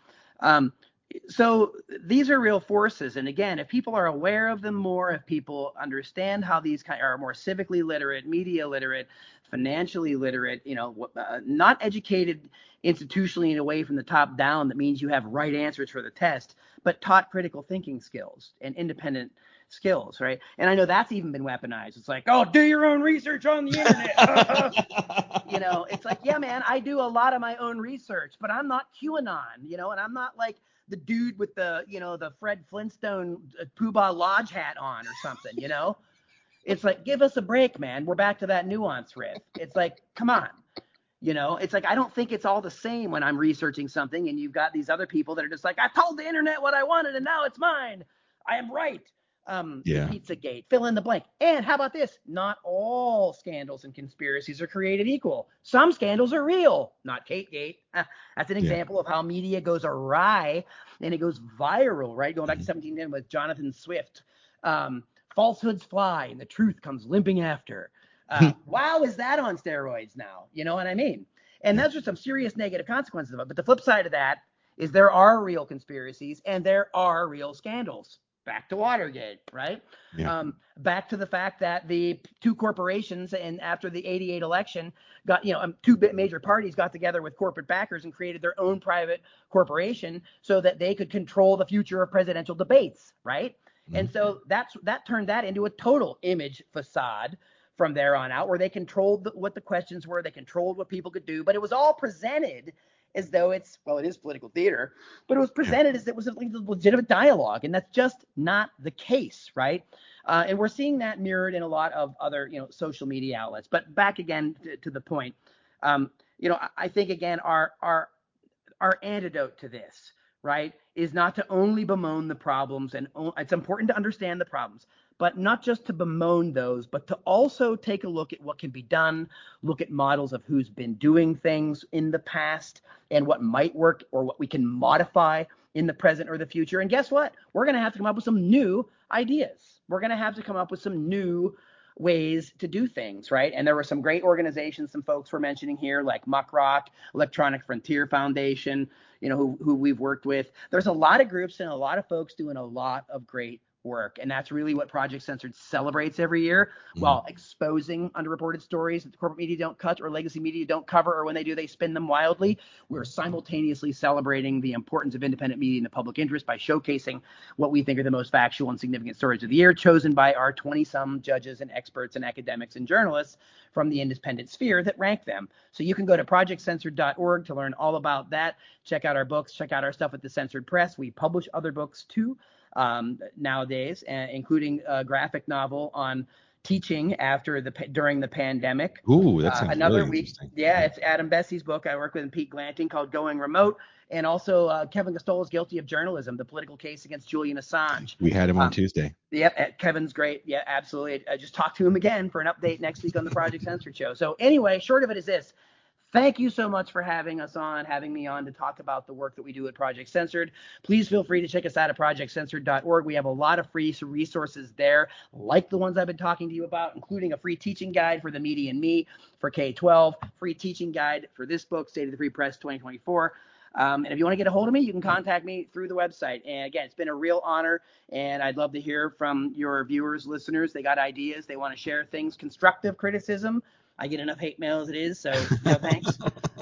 So these are real forces, and again, if people are aware of them more, if people understand how these are more civically literate, media literate, financially literate, not educated institutionally in a way from the top down that means you have right answers for the test, but taught critical thinking skills and independent skills, right? And I know that's even been weaponized. It's like, oh, do your own research on the internet. It's like, yeah, man, I do a lot of my own research, but I'm not QAnon, and I'm not like the dude with the, the Fred Flintstone Poobah Lodge hat on or something, It's like, give us a break, man. We're back to that nuance riff. It's like, come on. It's like, I don't think it's all the same when I'm researching something and you've got these other people that are just like, I told the internet what I wanted and now it's mine. I am right. Pizzagate, fill in the blank. And how about this? Not all scandals and conspiracies are created equal. Some scandals are real, not Kategate. That's an example of how media goes awry and it goes viral, right? Going back to 1710 with Jonathan Swift. Falsehoods fly and the truth comes limping after. Wow, is that on steroids now? You know what I mean? And those are some serious negative consequences of it. But the flip side of that is there are real conspiracies and there are real scandals. Back to Watergate, right? Yeah. Back to the fact that the two corporations, and after the 88 election, got, two major parties got together with corporate backers and created their own private corporation so that they could control the future of presidential debates, right? And so that turned that into a total image facade from there on out, where they controlled what the questions were, they controlled what people could do, but it was all presented as though it is political theater, but it was presented as it was a legitimate dialogue, and that's just not the case, right? And we're seeing that mirrored in a lot of other, social media outlets. But back again to the point, I think again our antidote to this, right, is not to only bemoan the problems, and it's important to understand the problems, but not just to bemoan those, but to also take a look at what can be done, look at models of who's been doing things in the past and what might work or what we can modify in the present or the future. And guess what? We're going to have to come up with some new ideas. We're going to have to come up with some new ways to do things, right? And there were some great organizations, some folks were mentioning here, like Muckrock, Electronic Frontier Foundation, who we've worked with. There's a lot of groups and a lot of folks doing a lot of great work. And that's really what Project Censored celebrates every year, while exposing underreported stories that the corporate media don't cut or legacy media don't cover, or when they do, they spin them wildly. We're simultaneously celebrating the importance of independent media in the public interest by showcasing what we think are the most factual and significant stories of the year, chosen by our 20-some judges and experts and academics and journalists from the independent sphere that rank them. So you can go to projectcensored.org to learn all about that. Check out our books, check out our stuff at the Censored Press. We publish other books too, nowadays, including a graphic novel on teaching during the pandemic. Ooh, that sounds another really week. interesting. Yeah, it's Adam Bessie's book. I work with Pete Glanting, called Going Remote, and also Kevin Gostola's Guilty of Journalism: The Political Case Against Julian Assange. We had him on Tuesday. Yep, Kevin's great. Yeah, absolutely. I just talked to him again for an update next week on the Project Censored show. So anyway, short of it is this. Thank you so much for having me on to talk about the work that we do at Project Censored. Please feel free to check us out at projectcensored.org. We have a lot of free resources there, like the ones I've been talking to you about, including a free teaching guide for the media and me for K-12, free teaching guide for this book, State of the Free Press 2024. And if you want to get a hold of me, you can contact me through the website. And again, it's been a real honor, and I'd love to hear from your viewers, listeners. They got ideas. They want to share things, constructive criticism. I get enough hate mail as it is, so no thanks.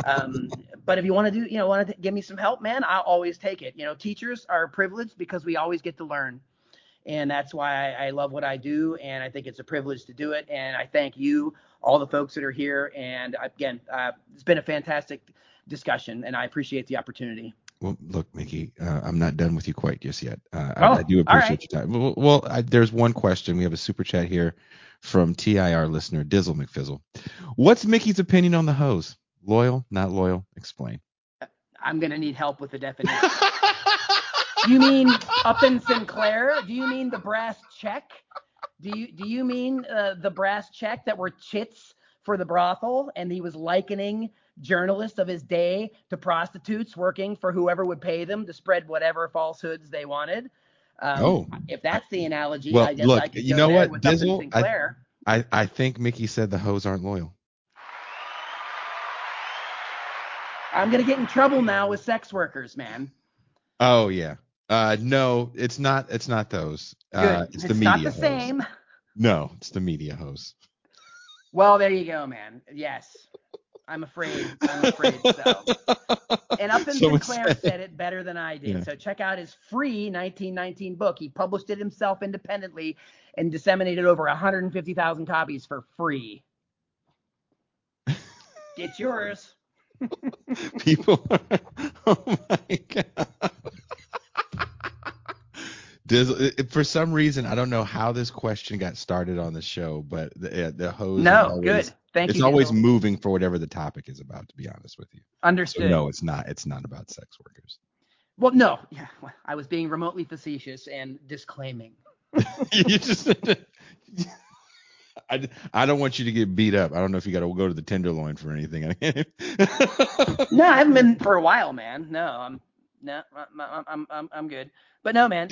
But if you want to give me some help, man, I'll always take it. Teachers are privileged because we always get to learn. And that's why I love what I do, and I think it's a privilege to do it. And I thank you, all the folks that are here. And again, it's been a fantastic discussion, and I appreciate the opportunity. Well, look, Mickey, I'm not done with you quite just yet. I do appreciate your time. Well, there's one question. We have a super chat here from TIR listener Dizzle McFizzle. What's Mickey's opinion on the hose? Loyal, not loyal? Explain. I'm going to need help with the definition. You mean up in Sinclair? Do you mean the brass check? Do you mean the brass check that were chits for the brothel, and he was likening journalists of his day to prostitutes working for whoever would pay them to spread whatever falsehoods they wanted? If that's the analogy, well, I guess look, I could you go know there what, with Dizzle, up in Sinclair. I think Mickey said the hoes aren't loyal. I'm gonna get in trouble now with sex workers, man. Oh yeah. No, it's not. It's not those. It's the media. It's not the same. No, it's the media host. Well, there you go, man. Yes, I'm afraid so. And Up in Sinclair said it better than I did. Yeah. So check out his free 1919 book. He published it himself independently and disseminated over 150,000 copies for free. It's yours. People are, oh my God. For some reason, I don't know how this question got started on the show, but the hose. No, good. Thank you. It's always moving for whatever the topic is about, to be honest with you. Understood. So no, it's not. It's not about sex workers. Well, no. Yeah, I was being remotely facetious and disclaiming. You just. I don't want you to get beat up. I don't know if you got to go to the Tenderloin for anything. No, I haven't been for a while, man. No, I'm good. But no, man.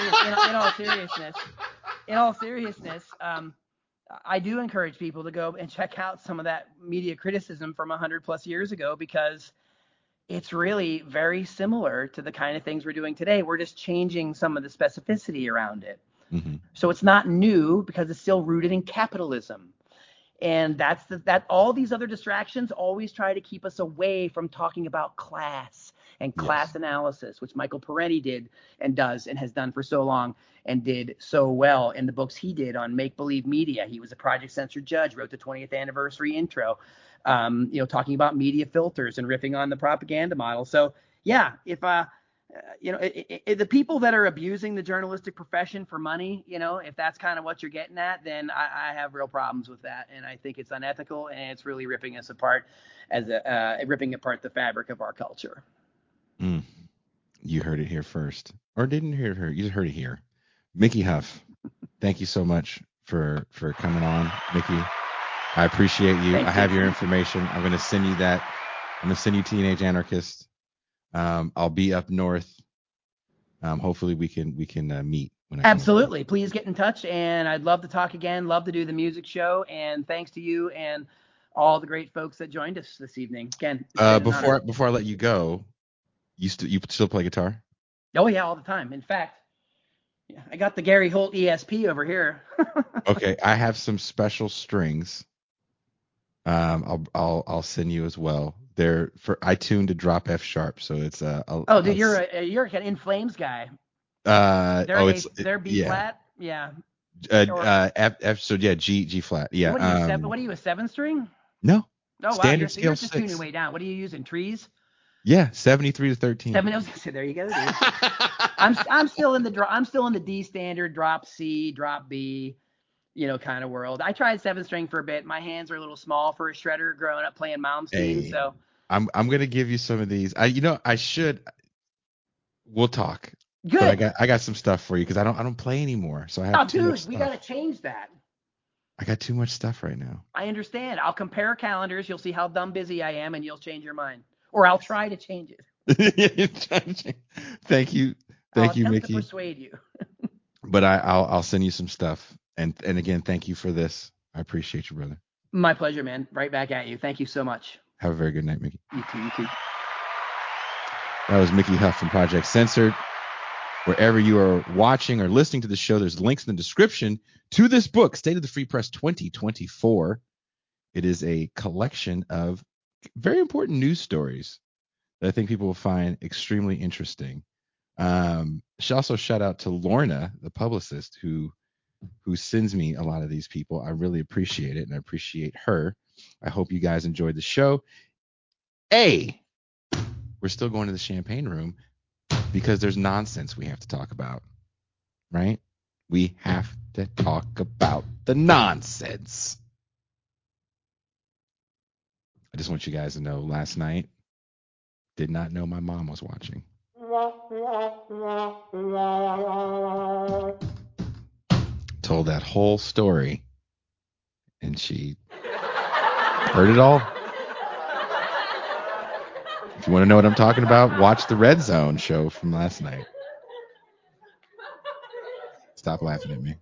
In all seriousness, I do encourage people to go and check out some of that media criticism from 100+ years ago, because it's really very similar to the kind of things we're doing today. We're just changing some of the specificity around it. Mm-hmm. So it's not new because it's still rooted in capitalism. And that all these other distractions always try to keep us away from talking about class and class Yes. analysis, which Michael Peretti did and does and has done for so long and did so well in the books he did on make believe media. He was a Project Censored judge, wrote the 20th anniversary intro, talking about media filters and riffing on the propaganda model. So yeah, if the people that are abusing the journalistic profession for money, if that's kind of what you're getting at, then I have real problems with that, and I think it's unethical, and it's really ripping us apart ripping apart the fabric of our culture. Mm. You heard it here first, or didn't hear it? You just heard it here. Mickey Huff, thank you so much for coming on, Mickey. I appreciate you. Thank I have you. your information. I'm going to send you that. I'm going to send you Teenage Anarchist. I'll be up north. Hopefully we can meet when I come. Absolutely. Please get in touch, and I'd love to talk again. Love to do the music show, and thanks to you and all the great folks that joined us this evening. Again, before I let you go, you still play guitar? Oh yeah, all the time. In fact, yeah, I got the Gary Holt ESP over here. Okay, I have some special strings. I'll send you as well. I tuned to drop F sharp, so it's Dude, you're an In Flames guy. They're B flat, yeah. F, so yeah, G flat, yeah. What are you, a 7-string? No. Oh wow, Standard you're scale just 6. tuning way down. What are you using? Trees? Yeah, 73 to 13. I was gonna say, there you go, dude. I'm still in the D standard, drop C, drop B, kind of world. I tried 7-string for a bit. My hands are a little small for a shredder growing up playing Malmsteen. Hey, So I'm gonna give you some of these. I should. We'll talk. good. But I got some stuff for you because I don't play anymore. So I have too much Dude, stuff. we gotta change that. I got too much stuff right now. I understand. I'll compare calendars. You'll see how dumb busy I am, and you'll change your mind. Or I'll try to change it. Thank you, I'll attempt Mickey. to persuade you. But I'll send you some stuff. And again, thank you for this. I appreciate you, brother. My pleasure, man. Right back at you. Thank you so much. Have a very good night, Mickey. You too. That was Mickey Huff from Project Censored. Wherever you are watching or listening to the show, there's links in the description to this book, State of the Free Press 2024. It is a collection of very important news stories that I think people will find extremely interesting. Also shout out to Lorna, the publicist, who sends me a lot of these people. I really appreciate it, and I appreciate her. I hope you guys enjoyed the show. We're still going to the champagne room because there's nonsense we have to talk about, right? We have to talk about the nonsense. I just want you guys to know, last night, did not know my mom was watching. Told that whole story, and she heard it all. If you want to know what I'm talking about, watch the Red Zone show from last night. Stop laughing at me.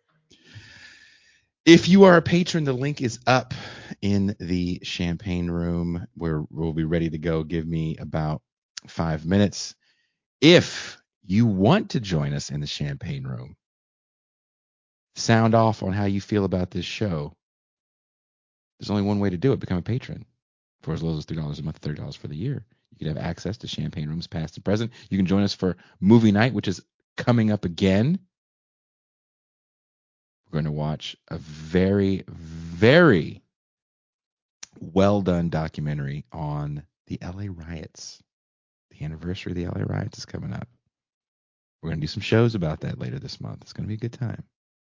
If you are a patron, the link is up in the champagne room where we'll be ready to go. Give me about 5 minutes. If you want to join us in the champagne room, sound off on how you feel about this show. There's only one way to do it. Become a patron for as low as $3 a month, $30 for the year. You can have access to champagne rooms past and present. You can join us for movie night, which is coming up again. We're going to watch a very, very well done documentary on the LA riots. The anniversary of the LA riots is coming up. We're going to do some shows about that later this month. It's going to be a good time.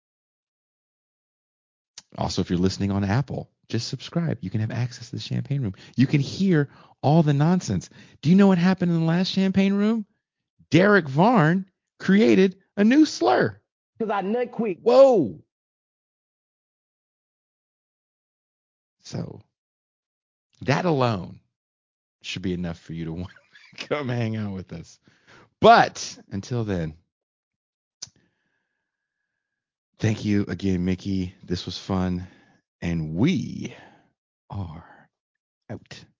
Also, if you're listening on Apple, just subscribe. You can have access to the champagne room. You can hear all the nonsense. Do you know what happened in the last champagne room? Derek Varn created a new slur. Because I nut quick. Whoa. So that alone should be enough for you to want to come hang out with us. But until then, thank you again, Mickey. This was fun. And we are out.